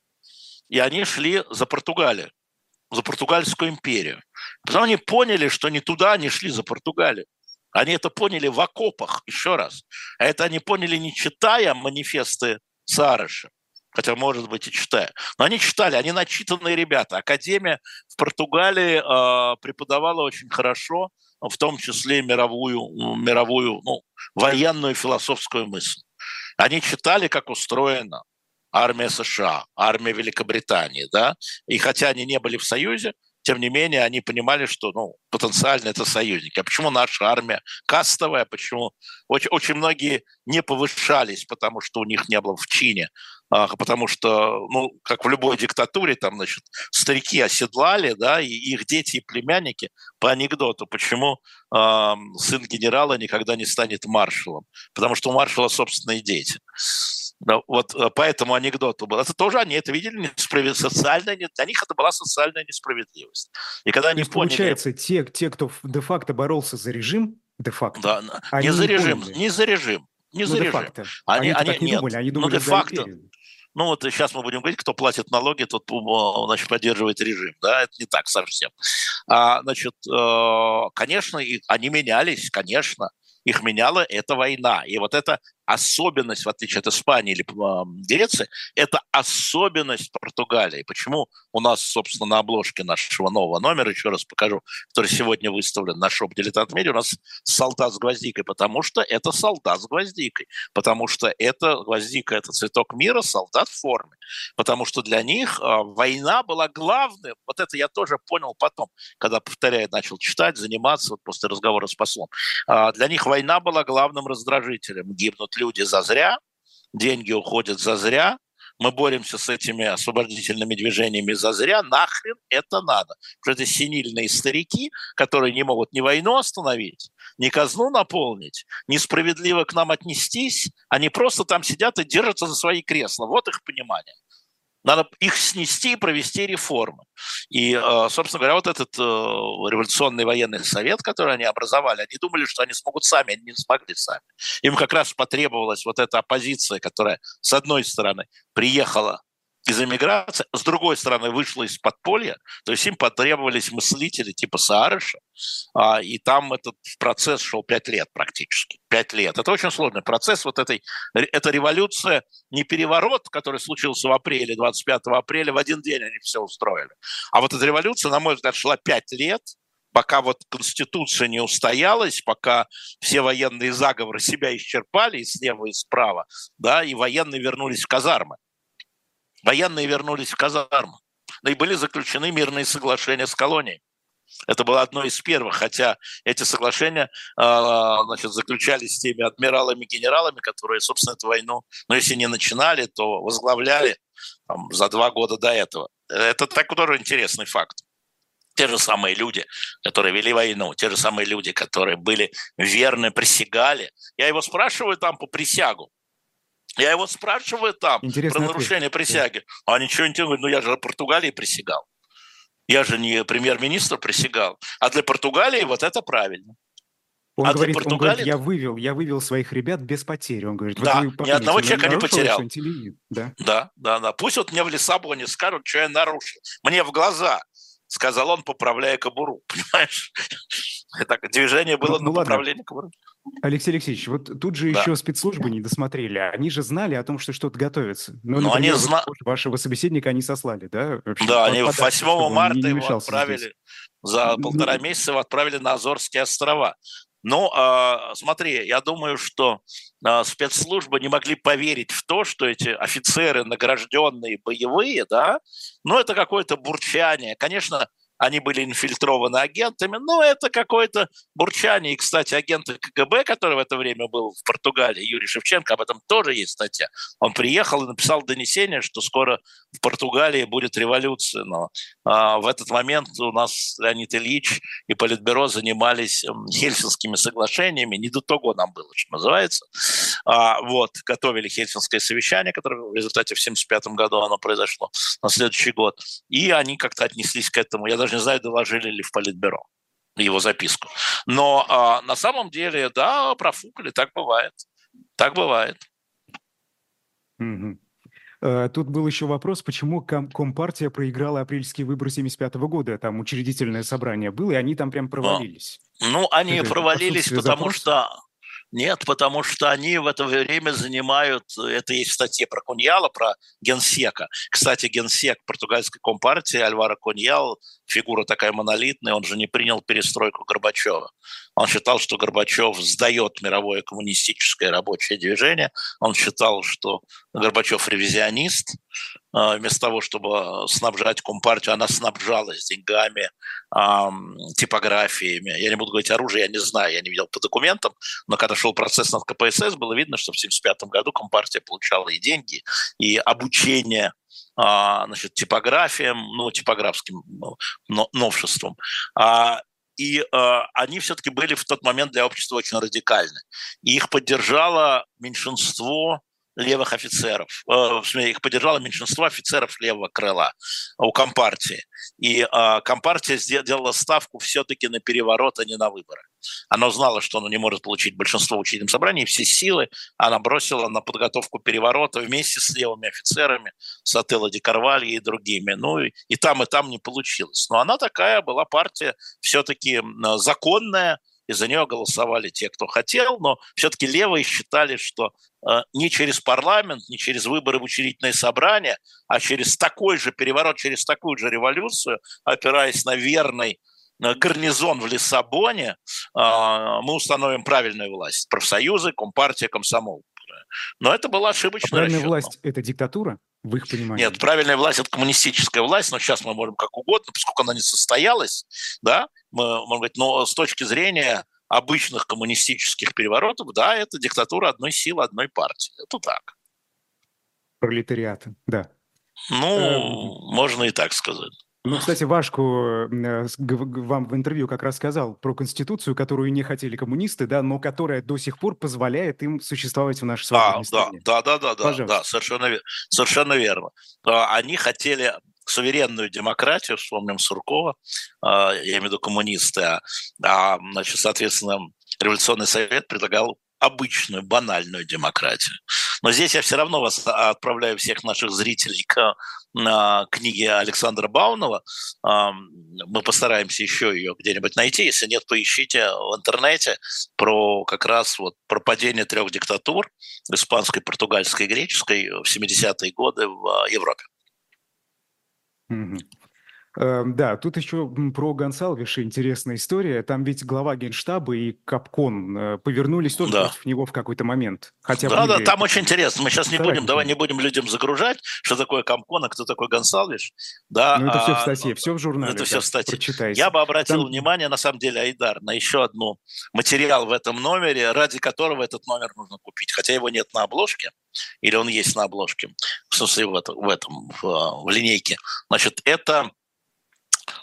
и они шли за Португалию, за Португальскую империю. Потом они поняли, что не туда они шли, за Португалию. Они это поняли в окопах, еще раз. А это они поняли, не читая манифесты Саареша, хотя, может быть, и читая. Но они читали, они начитанные ребята. Академия в Португалии э, преподавала очень хорошо, в том числе мировую, мировую ну, военную философскую мысль. Они читали, как устроена армия США, армия Великобритании, да, и хотя они не были в Союзе, тем не менее они понимали, что ну, потенциально это союзники. А почему наша армия кастовая, почему очень, очень многие не повышались, потому что у них не было в чине, а, потому что, ну, как в любой диктатуре, там, значит, старики оседлали, да, и их дети и племянники, по анекдоту, почему э, сын генерала никогда не станет маршалом, потому что у маршала собственные дети. Да, вот по этому анекдоту было. Это тоже они это видели, несправедливость, социальная, для них это была социальная несправедливость. И когда они То есть, поняли... получается, те, те, кто де-факто боролся за режим, де-факто, Да, они не за не режим, поняли. не за режим, не Ну, за режим. де-факто. Они, Они-то они так не нет, думали, они ну, думали де-факто. за империю. Ну вот сейчас мы будем говорить, кто платит налоги, тот, значит, поддерживает режим. Да, это не так совсем. А, значит, конечно, они менялись, конечно. Их меняла эта война. И вот эта особенность, в отличие от Испании или Греции, это особенность Португалии. Почему у нас, собственно, на обложке нашего нового номера, еще раз покажу, который сегодня выставлен на шоп Дилетант Медиа, у нас солдат с гвоздикой, потому что это солдат с гвоздикой, потому что это гвоздика, это цветок мира, солдат в форме, потому что для них война была главным. Вот это я тоже понял потом, когда, повторяю, начал читать, заниматься, вот после разговора с послом. Для них война была главным раздражителем. Гибнут люди зазря, деньги уходят зазря, мы боремся с этими освободительными движениями зазря, нахрен это надо. Потому что это сенильные старики, которые не могут ни войну остановить, ни казну наполнить, несправедливо к нам отнестись, они просто там сидят и держатся за свои кресла. Вот их понимание. Надо их снести и провести реформы. И, собственно говоря, вот этот революционный военный совет, который они образовали, они думали, что они смогут сами, они не смогли сами. Им как раз потребовалась вот эта оппозиция, которая, с одной стороны, приехала из эмиграции, с другой стороны, вышла из подполья, то есть им потребовались мыслители типа Саареша, и там этот процесс шел пять лет практически. Пять лет. Это очень сложный процесс. Вот этой, эта революция, не переворот, который случился в апреле, двадцать пятого апреля, в один день они все устроили. А вот эта революция, на мой взгляд, шла пять лет, пока вот Конституция не устоялась, пока все военные заговоры себя исчерпали и слева, и справа, да, и военные вернулись в казармы. Военные вернулись в казармы. И были заключены мирные соглашения с колонией. Это было одно из первых, хотя эти соглашения значит, заключались с теми адмиралами и генералами, которые, собственно, эту войну, ну, если не начинали, то возглавляли там, за два года до этого. Это такой тоже интересный факт. Те же самые люди, которые вели войну, те же самые люди, которые были верны, присягали. Я его спрашиваю там по присягу. Я его спрашиваю там Интересный про нарушение ответ. присяги. А ничего не говорит, ну я же в Португалии присягал. Я же не премьер-министр присягал. А для Португалии вот это правильно. Он, а говорит, для он говорит, Португалии... я вывел, я вывел своих ребят без потери. Он говорит, вот Да, вы ни подумайте, одного человека не нарушил я потерял. что-нибудь или нет? Да. Да, да, да. Пусть вот мне в Лиссабоне скажут, что я нарушил. Мне в глаза, сказал он, поправляя кобуру. Понимаешь? Это движение было Ну, на ну ладно. поправление кобуры. Алексей Алексеевич, вот тут же Да. еще спецслужбы не досмотрели. Они же знали о том, что что-то готовится. Ну, Но они например, зна- вот вашего собеседника они сослали, да? В общем, Да, по- они подальше, восьмого чтобы он не, марта не его мешался отправили, здесь. за Ну, полтора месяца его отправили на Азорские острова. Ну, э, смотри, я думаю, что э, спецслужбы не могли поверить в то, что эти офицеры, награжденные боевые, да, ну, это какое-то бурчание. Конечно, они были инфильтрованы агентами, но это какое-то бурчание. И, кстати, агенты КГБ, который в это время был в Португалии, Юрий Шевченко, об этом тоже есть статья. Он приехал и написал донесение, что скоро в Португалии будет революция. Но а, в этот момент у нас Леонид Ильич и Политбюро занимались Хельсинскими соглашениями. Не до того нам было, что называется. А, вот, готовили Хельсинское совещание, которое в результате в семьдесят пятом году оно произошло, на следующий год. И они как-то отнеслись к этому. Я даже не знаю, доложили ли в Политбюро его записку. Но а, на самом деле, да, профукали, так бывает. Так бывает. Угу. Тут был еще вопрос, почему Компартия проиграла апрельские выборы семьдесят пятого года. Там учредительное собрание было, и они там прям провалились. Ну, они это провалились, потому запроса? что... Нет, потому что они в это время занимают, это есть в статье про Куньяла, про генсека. Кстати, генсек португальской компартии Альваро Куньял, фигура такая монолитная, он же не принял перестройку Горбачева. Он считал, что Горбачев сдает мировое коммунистическое рабочее движение. Он считал, что Горбачев ревизионист. Вместо того, чтобы снабжать Компартию, она снабжалась деньгами, типографиями. Я не буду говорить оружие, я не знаю, я не видел по документам, но когда шел процесс над ка пэ эс эс, было видно, что в семьдесят пятом году Компартия получала и деньги, и обучение, значит, типографиям, ну, типографским новшествам. И они все-таки были в тот момент для общества очень радикальны. И их поддержало меньшинство левых офицеров. Их поддержало меньшинство офицеров левого крыла у Компартии. И Компартия сделала ставку все-таки на переворот, а не на выборы. Она знала, что она не может получить большинство в учредительном собрании, и все силы она бросила на подготовку переворота вместе с левыми офицерами, с Отелло ди Карвальо и другими. Ну и, и там, и там не получилось. Но она такая была партия все-таки законная, и за нее голосовали те, кто хотел, но все-таки левые считали, что э, не через парламент, не через выборы в учредительное собрание, а через такой же переворот, через такую же революцию, опираясь на верный э, гарнизон в Лиссабоне, э, мы установим правильную власть. Профсоюзы, Компартия, комсомол. Но это была ошибочный а правильная расчет. власть – это диктатура, в их понимании? Нет, правильная власть – это коммунистическая власть, но сейчас мы можем как угодно, поскольку она не состоялась, да, мы можем говорить, но с точки зрения обычных коммунистических переворотов, да, это диктатура одной силы, одной партии. Это так. Пролетариата, да. Ну, эм... можно и так сказать. Ну, кстати, Вашку вам в интервью как раз сказал про Конституцию, которую не хотели коммунисты, да, но которая до сих пор позволяет им существовать в нашей свободной а, стране. Да, да, да, да, Пожалуйста. да, совершенно, совершенно верно. Они хотели суверенную демократию, вспомним Суркова, я имею в виду коммунисты, а, значит, соответственно, Революционный совет предлагал обычную, банальную демократию. Но здесь я все равно вас отправляю всех наших зрителей к на книге Александра Баунова. Мы постараемся еще ее где-нибудь найти. Если нет, поищите в интернете про как раз вот про падение трех диктатур испанской, португальской, греческой в семидесятые годы в Европе. Mm-hmm. Да, тут еще про Гонсалвеша интересная история. Там ведь глава Генштаба и Капкон повернулись тоже да. против него в какой-то момент. Хотя да, были... да, там очень интересно. Мы сейчас не будем, давай не будем людям загружать, что такое Капкон, а кто такой Гонсалвеш. Да, ну, это все в а, статье, все в журнале. Это все в статье. Прочитайте. Я бы обратил там... внимание, на самом деле, Айдар, на еще одну материал в этом номере, ради которого этот номер нужно купить. Хотя его нет на обложке, или он есть на обложке, в смысле в этом, в, этом, в, в линейке. Значит, это...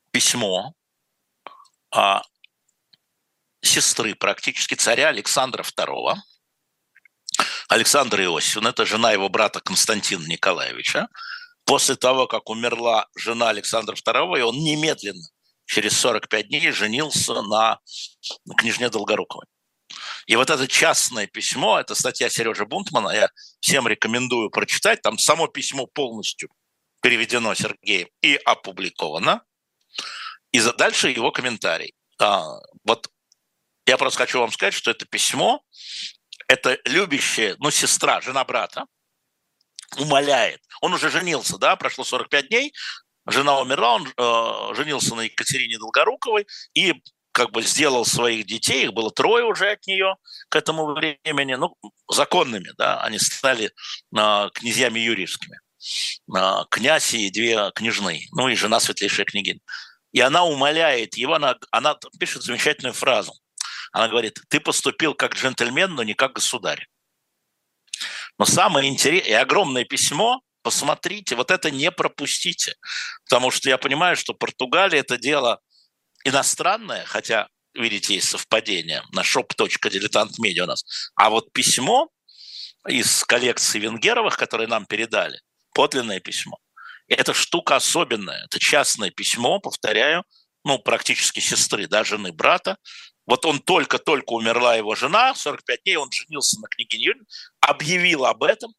письмо а, сестры практически царя Александра второго. Александра Иосифовна, это жена его брата Константина Николаевича. После того, как умерла жена Александра второго, и он немедленно, через сорок пять дней, женился на княжне Долгоруковой. И вот это частное письмо, это статья Сережи Бунтмана, я всем рекомендую прочитать, там само письмо полностью переведено Сергеем и опубликовано, и дальше его комментарий. А, вот я просто хочу вам сказать, что это письмо, это любящая, ну, сестра, жена брата, умоляет. Он уже женился, да, прошло сорок пять дней, жена умерла, он э, женился на Екатерине Долгоруковой и как бы сделал своих детей, их было трое уже от нее к этому времени, ну, законными, да, они стали э, князьями юрьевскими, э, князь и две княжны, ну и жена светлейшая княгиня. И она умоляет его, она, она пишет замечательную фразу. Она говорит: ты поступил как джентльмен, но не как государь. Но самое интересное, и огромное письмо, посмотрите, вот это не пропустите. Потому что я понимаю, что Португалия – это дело иностранное, хотя, видите, есть совпадение на шоп точка дилетант медиа у нас. А вот письмо из коллекции Венгеровых, которые нам передали, подлинное письмо, это штука особенная. Это частное письмо, повторяю, ну, практически сестры, да, жены брата. Вот он только-только умерла его жена, сорок пять дней он женился на княгине Юрьевне, объявил об этом.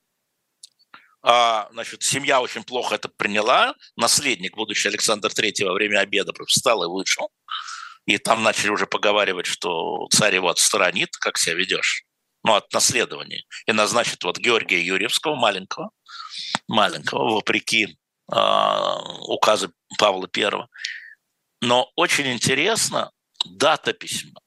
А, значит, семья очень плохо это приняла. Наследник, будущий Александр третий, во время обеда встал и вышел. И там начали уже поговаривать, что царь его отстранит, как себя ведешь, ну, от наследования. И назначит вот Георгия Юрьевского, маленького, маленького, вопреки а, указу Павла Первого. Но очень интересно, дата письма.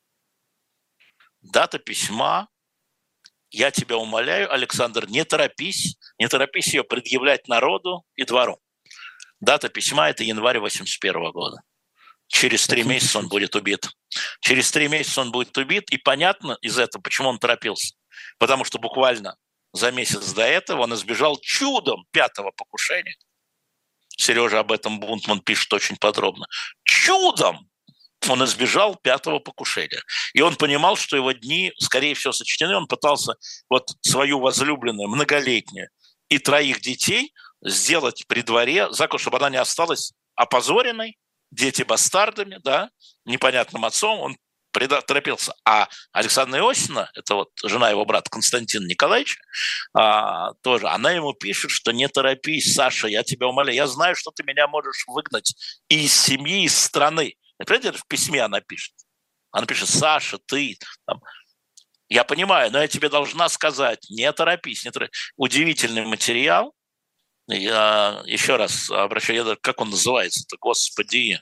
Дата письма. Я тебя умоляю, Александр, не торопись, не торопись ее предъявлять народу и двору. Дата письма – это январь восемьдесят первого года. Через три месяца он будет убит. Через три месяца он будет убит, и понятно из этого, почему он торопился. Потому что буквально за месяц до этого он избежал чудом пятого покушения. Сережа об этом Бунтман пишет очень подробно. Чудом он избежал пятого покушения. И он понимал, что его дни, скорее всего, сочтены. Он пытался вот свою возлюбленную, многолетнюю, и троих детей сделать при дворе, чтобы она не осталась опозоренной, дети бастардами, да, непонятным отцом. Он торопился. А Александра Иосифовна, это вот жена его брата Константина Николаевича, а, тоже, она ему пишет, что не торопись, Саша, я тебя умоляю, я знаю, что ты меня можешь выгнать и из семьи, из страны. Например, в письме она пишет. Она пишет: Саша, ты... Там, я понимаю, но я тебе должна сказать, не торопись, не торопись. Удивительный материал. Я еще раз обращаюсь, как он называется-то, господи.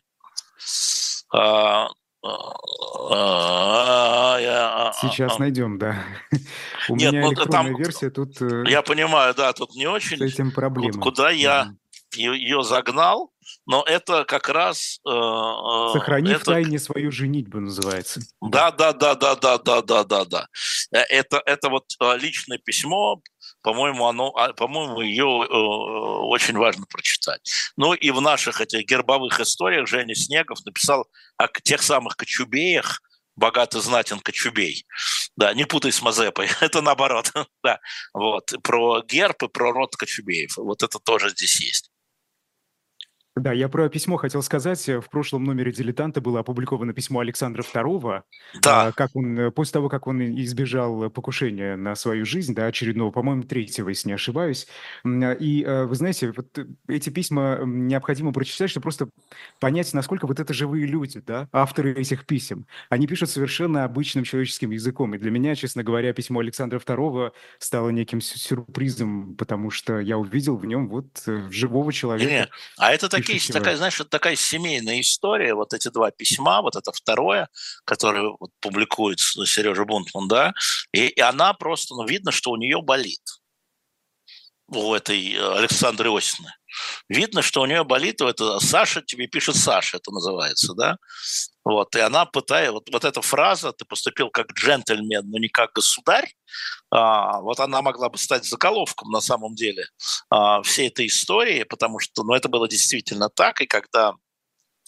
Сейчас найдем, да. У Нет, меня ну, электронная там, версия, тут... Я понимаю, да, тут не очень. С этим проблемы. Куда я ее загнал, но это как раз... Сохрани это... в тайне свою женитьбу, называется. Да, да, да, да, да, да, да, да, да. Это, это вот личное письмо, по-моему, оно, по-моему, ее очень важно прочитать. Ну и в наших этих гербовых историях Женя Снегов написал о тех самых Кочубеях, богатый знатен Кочубей. Да, не путай с Мазепой, это наоборот. Да, вот, про герб и про род Кочубеев. Вот это тоже здесь есть. Да, я про письмо хотел сказать. В прошлом номере «Дилетанта» было опубликовано письмо Александра второго. Да. Как он, после того, как он избежал покушения на свою жизнь, да, очередного, по-моему, третьего, если не ошибаюсь. И вы знаете, вот эти письма необходимо прочитать, чтобы просто понять, насколько вот это живые люди, да, авторы этих писем. Они пишут совершенно обычным человеческим языком. И для меня, честно говоря, письмо Александра второго стало неким сюрпризом, потому что я увидел в нем вот живого человека. Не, а это такие, такая, знаешь, это такая семейная история, вот эти два письма, вот это второе, которое вот публикует Сережа Бунтман, да, и, и она просто, ну, видно, что у нее болит, у этой Александры Иосифовны. Видно, что у нее болит, это Саша, тебе пишет Саша, это называется, да, вот, и она пытается, вот, вот эта фраза, ты поступил как джентльмен, но не как государь, а, вот она могла бы стать заголовком на самом деле а, всей этой истории, потому что, ну, это было действительно так, и когда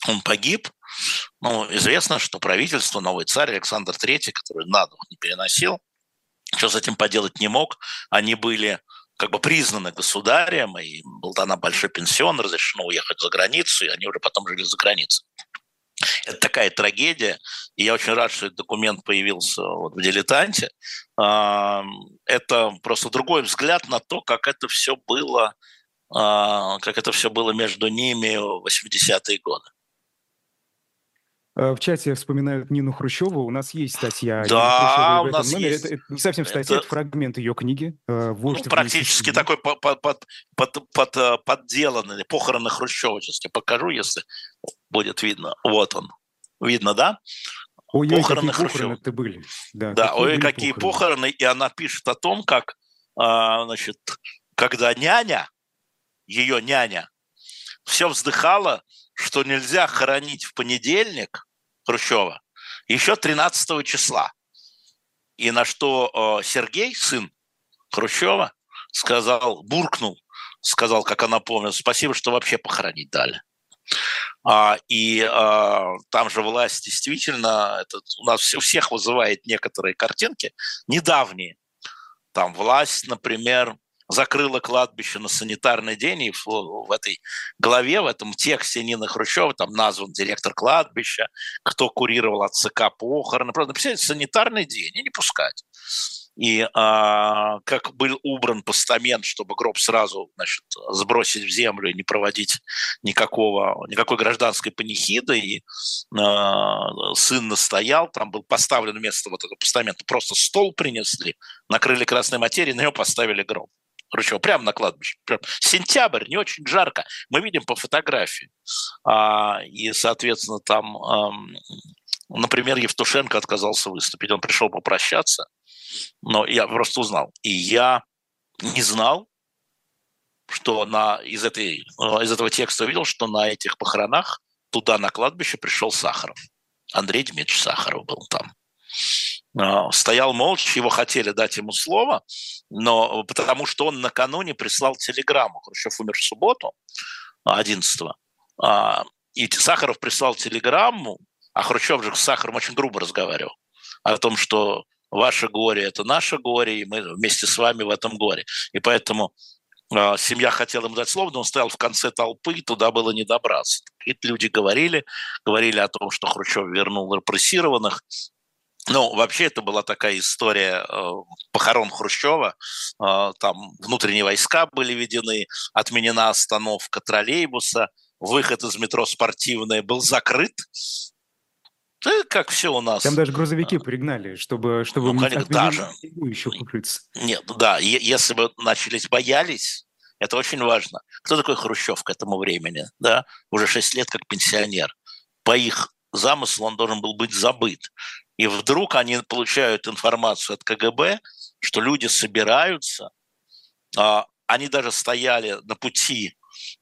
он погиб. Ну, известно, что правительство, новый царь Александр третий, который на дух не переносил, что с этим поделать не мог. Они были как бы признаны государем, и был дана большой пенсион, разрешено уехать за границу, и они уже потом жили за границей. Это такая трагедия, и я очень рад, что этот документ появился вот в «Дилетанте». Это просто другой взгляд на то, как это все было, как это все было между ними в восьмидесятые годы. В чате вспоминают Нину Хрущеву. У нас есть статья Нины Да, Хрущевой в у этом нас номере. есть. Это, это не совсем статья, Это, это фрагмент ее книги «Вождь ну, практически в такой под, под, под, под, под, подделанный «Похороны Хрущева». Сейчас я покажу, если будет видно. Вот он. Видно, да? Ой-ой, похороны какие Хрущева. похороны это были. Да, да, какие ой, были какие похороны. похороны. И она пишет о том, как, а, значит, когда няня, ее няня, все вздыхала, что нельзя хоронить в понедельник Хрущева еще тринадцатого числа. И на что э, Сергей, сын Хрущева, сказал, буркнул, сказал, как она помнит, спасибо, что вообще похоронить дали. А, и а, там же власть действительно, это у нас у всех вызывает некоторые картинки недавние. Там власть, например, закрыла кладбище на санитарный день, и в, в этой главе, в этом тексте Нины Хрущевой там назван директор кладбища, кто курировал от ЦК похороны. Правда, написали санитарный день, и не пускать. И а, как был убран постамент, чтобы гроб сразу, значит, сбросить в землю и не проводить никакого, никакой гражданской панихиды, и а, сын настоял, там был поставлен вместо вот этого постамента, просто стол принесли, накрыли красной материей, на него поставили гроб Хрущева, прямо на кладбище. Прям сентябрь, не очень жарко, мы видим по фотографии. А, и, соответственно, там, а, например, Евтушенко отказался выступить, он пришел попрощаться, но я просто узнал. И я не знал, что на, из, этой, из этого текста увидел, что на этих похоронах туда, на кладбище, пришел Сахаров. Андрей Дмитриевич Сахаров был там. Стоял молча, его хотели дать ему слово, но потому что он накануне прислал телеграмму. Хрущев умер в субботу, одиннадцатого. И Сахаров прислал телеграмму, а Хрущев же с Сахаровым очень грубо разговаривал о том, что ваше горе – это наше горе, и мы вместе с вами в этом горе. И поэтому э, семья хотела ему дать слово, но он стоял в конце толпы, и туда было не добраться. И люди говорили, говорили о том, что Хрущев вернул репрессированных. Ну, вообще это была такая история э, похорон Хрущева. Э, там внутренние войска были введены, отменена остановка троллейбуса, выход из метро «Спортивное» был закрыт. Да, как все у нас. Там даже грузовики пригнали, чтобы, чтобы ну, конечно, даже еще укрыться. Нет, да, если бы начались, боялись, это очень важно. Кто такой Хрущев к этому времени? Да? Уже шесть лет как пенсионер. По их замыслу он должен был быть забыт. И вдруг они получают информацию от ка гэ бэ, что люди собираются. Они даже стояли на пути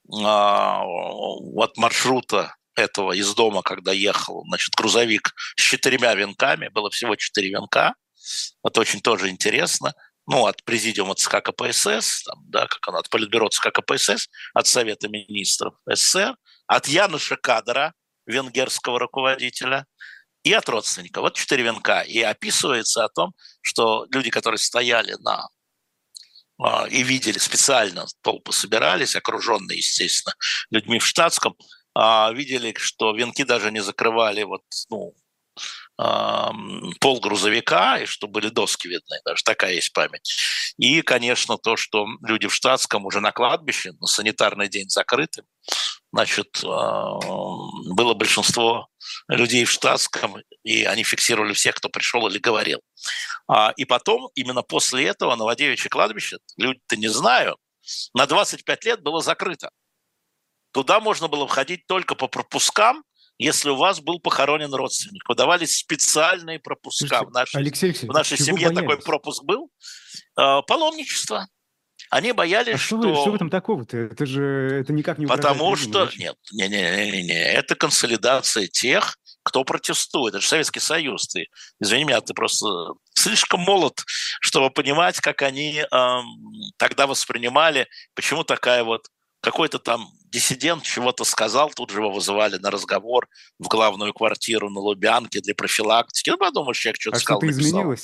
от маршрута этого из дома, когда ехал, значит, грузовик с четырьмя венками, было всего четыре венка, это очень тоже интересно, ну, от президиума ЦК ка пэ эс эс, там, да, как оно, от политбюро ЦК ка пэ эс эс, от Совета министров эс эс эс эр, от Януша Кадра, венгерского руководителя, и от родственника. Вот четыре венка. И описывается о том, что люди, которые стояли на и видели специально, толпы собирались, окруженные, естественно, людьми в штатском, видели, что венки даже не закрывали вот, ну, пол грузовика, и что были доски видны, даже такая есть память. И, конечно, то, что люди в штатском уже на кладбище, на санитарный день закрыты, значит, было большинство людей в штатском, и они фиксировали всех, кто пришел или говорил. И потом, именно после этого, Новодевичье кладбище, люди-то не знают, на двадцать пять лет было закрыто. Туда можно было входить только по пропускам, если у вас был похоронен родственник. Выдавались специальные пропуска. Слушайте, в нашей, Алексей Алексеевич, в нашей семье боялись? Такой пропуск был. Э, паломничество. Они боялись, а что... что... Вы, что в этом такого-то? Это же это никак не угрожает Потому режиму, что... зачем? Нет, не, не, не, не, это консолидация тех, кто протестует. Это же Советский Союз. Ты, извини меня, ты просто слишком молод, чтобы понимать, как они эм, тогда воспринимали, почему такая вот какой-то там диссидент чего-то сказал, тут же его вызывали на разговор в главную квартиру на Лубянке для профилактики. Ну, подумаешь, человек что-то А сказал, что-то написал. изменилось?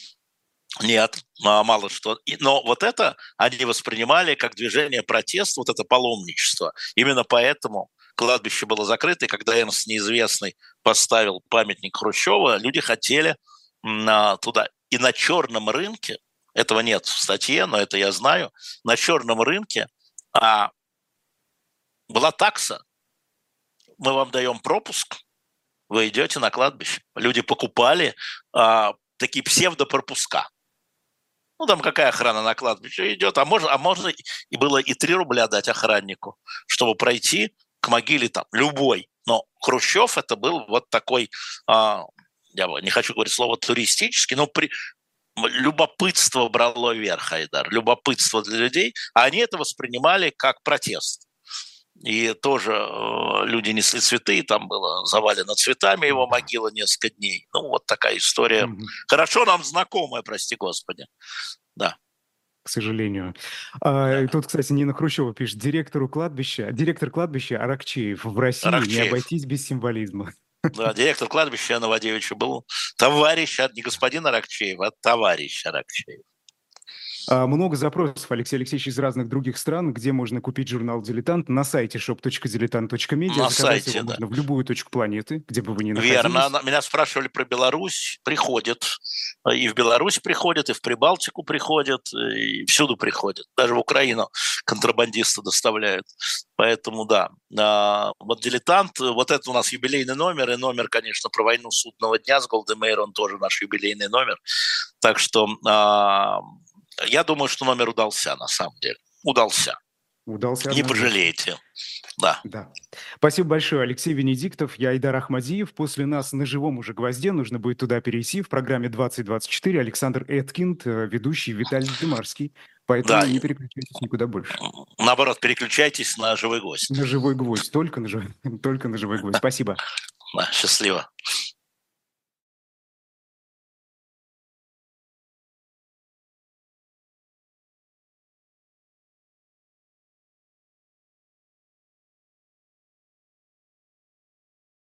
Нет, мало что. Но вот это они воспринимали как движение протеста, вот это паломничество. Именно поэтому кладбище было закрыто, и когда Эрнст Неизвестный поставил памятник Хрущева, люди хотели туда. И на черном рынке, этого нет в статье, но это я знаю, на черном рынке а, была такса. Мы вам даем пропуск, вы идете на кладбище. Люди покупали а, такие псевдопропуска. Ну, там какая охрана на кладбище идет, а можно, а можно и было и три рубля дать охраннику, чтобы пройти к могиле там любой. Но Хрущев это был вот такой, а, я не хочу говорить слово туристический, но при, любопытство брало верх, Айдар, любопытство для людей, а они это воспринимали как протест. И тоже э, люди несли цветы, и там было завалено цветами его могила несколько дней. Ну, вот такая история. Mm-hmm. Хорошо нам знакомая, прости господи. Да. К сожалению. А, тут, кстати, Нина Хрущева пишет: директору кладбища, директор кладбища Аракчеев. В России Аракчеев. Не обойтись без символизма. Да, директор кладбища Новодевичья был товарищ, не господин Аракчеев, а товарищ Аракчеев. Много запросов, Алексей Алексеевич, из разных других стран, где можно купить журнал «Дилетант». На сайте шоп точка дилетант точка медиа. На Заказать сайте, его да. можно в любую точку планеты, где бы вы ни находились. Верно. Меня спрашивали про Беларусь. Приходит. И в Беларусь приходят, и в Прибалтику приходят, и всюду приходят. Даже в Украину контрабандисты доставляют. Поэтому, да. Вот «Дилетант», вот это у нас юбилейный номер, и номер, конечно, про войну судного дня с Голдой Меир, он тоже наш юбилейный номер. Так что... Я думаю, что номер удался, на самом деле. Удался. Удался. Не пожалеете. Да. Да. Спасибо большое, Алексей Венедиктов. Я Айдар Ахмадиев. После нас на живом уже гвозде. Нужно будет туда перейти. В программе двадцать двадцать четыре Александр Эткинд, ведущий Виталий Дымарский. Поэтому да. не переключайтесь никуда больше. Наоборот, переключайтесь на живой гвоздь. На живой гвоздь. Только на живой, только на живой гвоздь. Спасибо. Да, счастливо.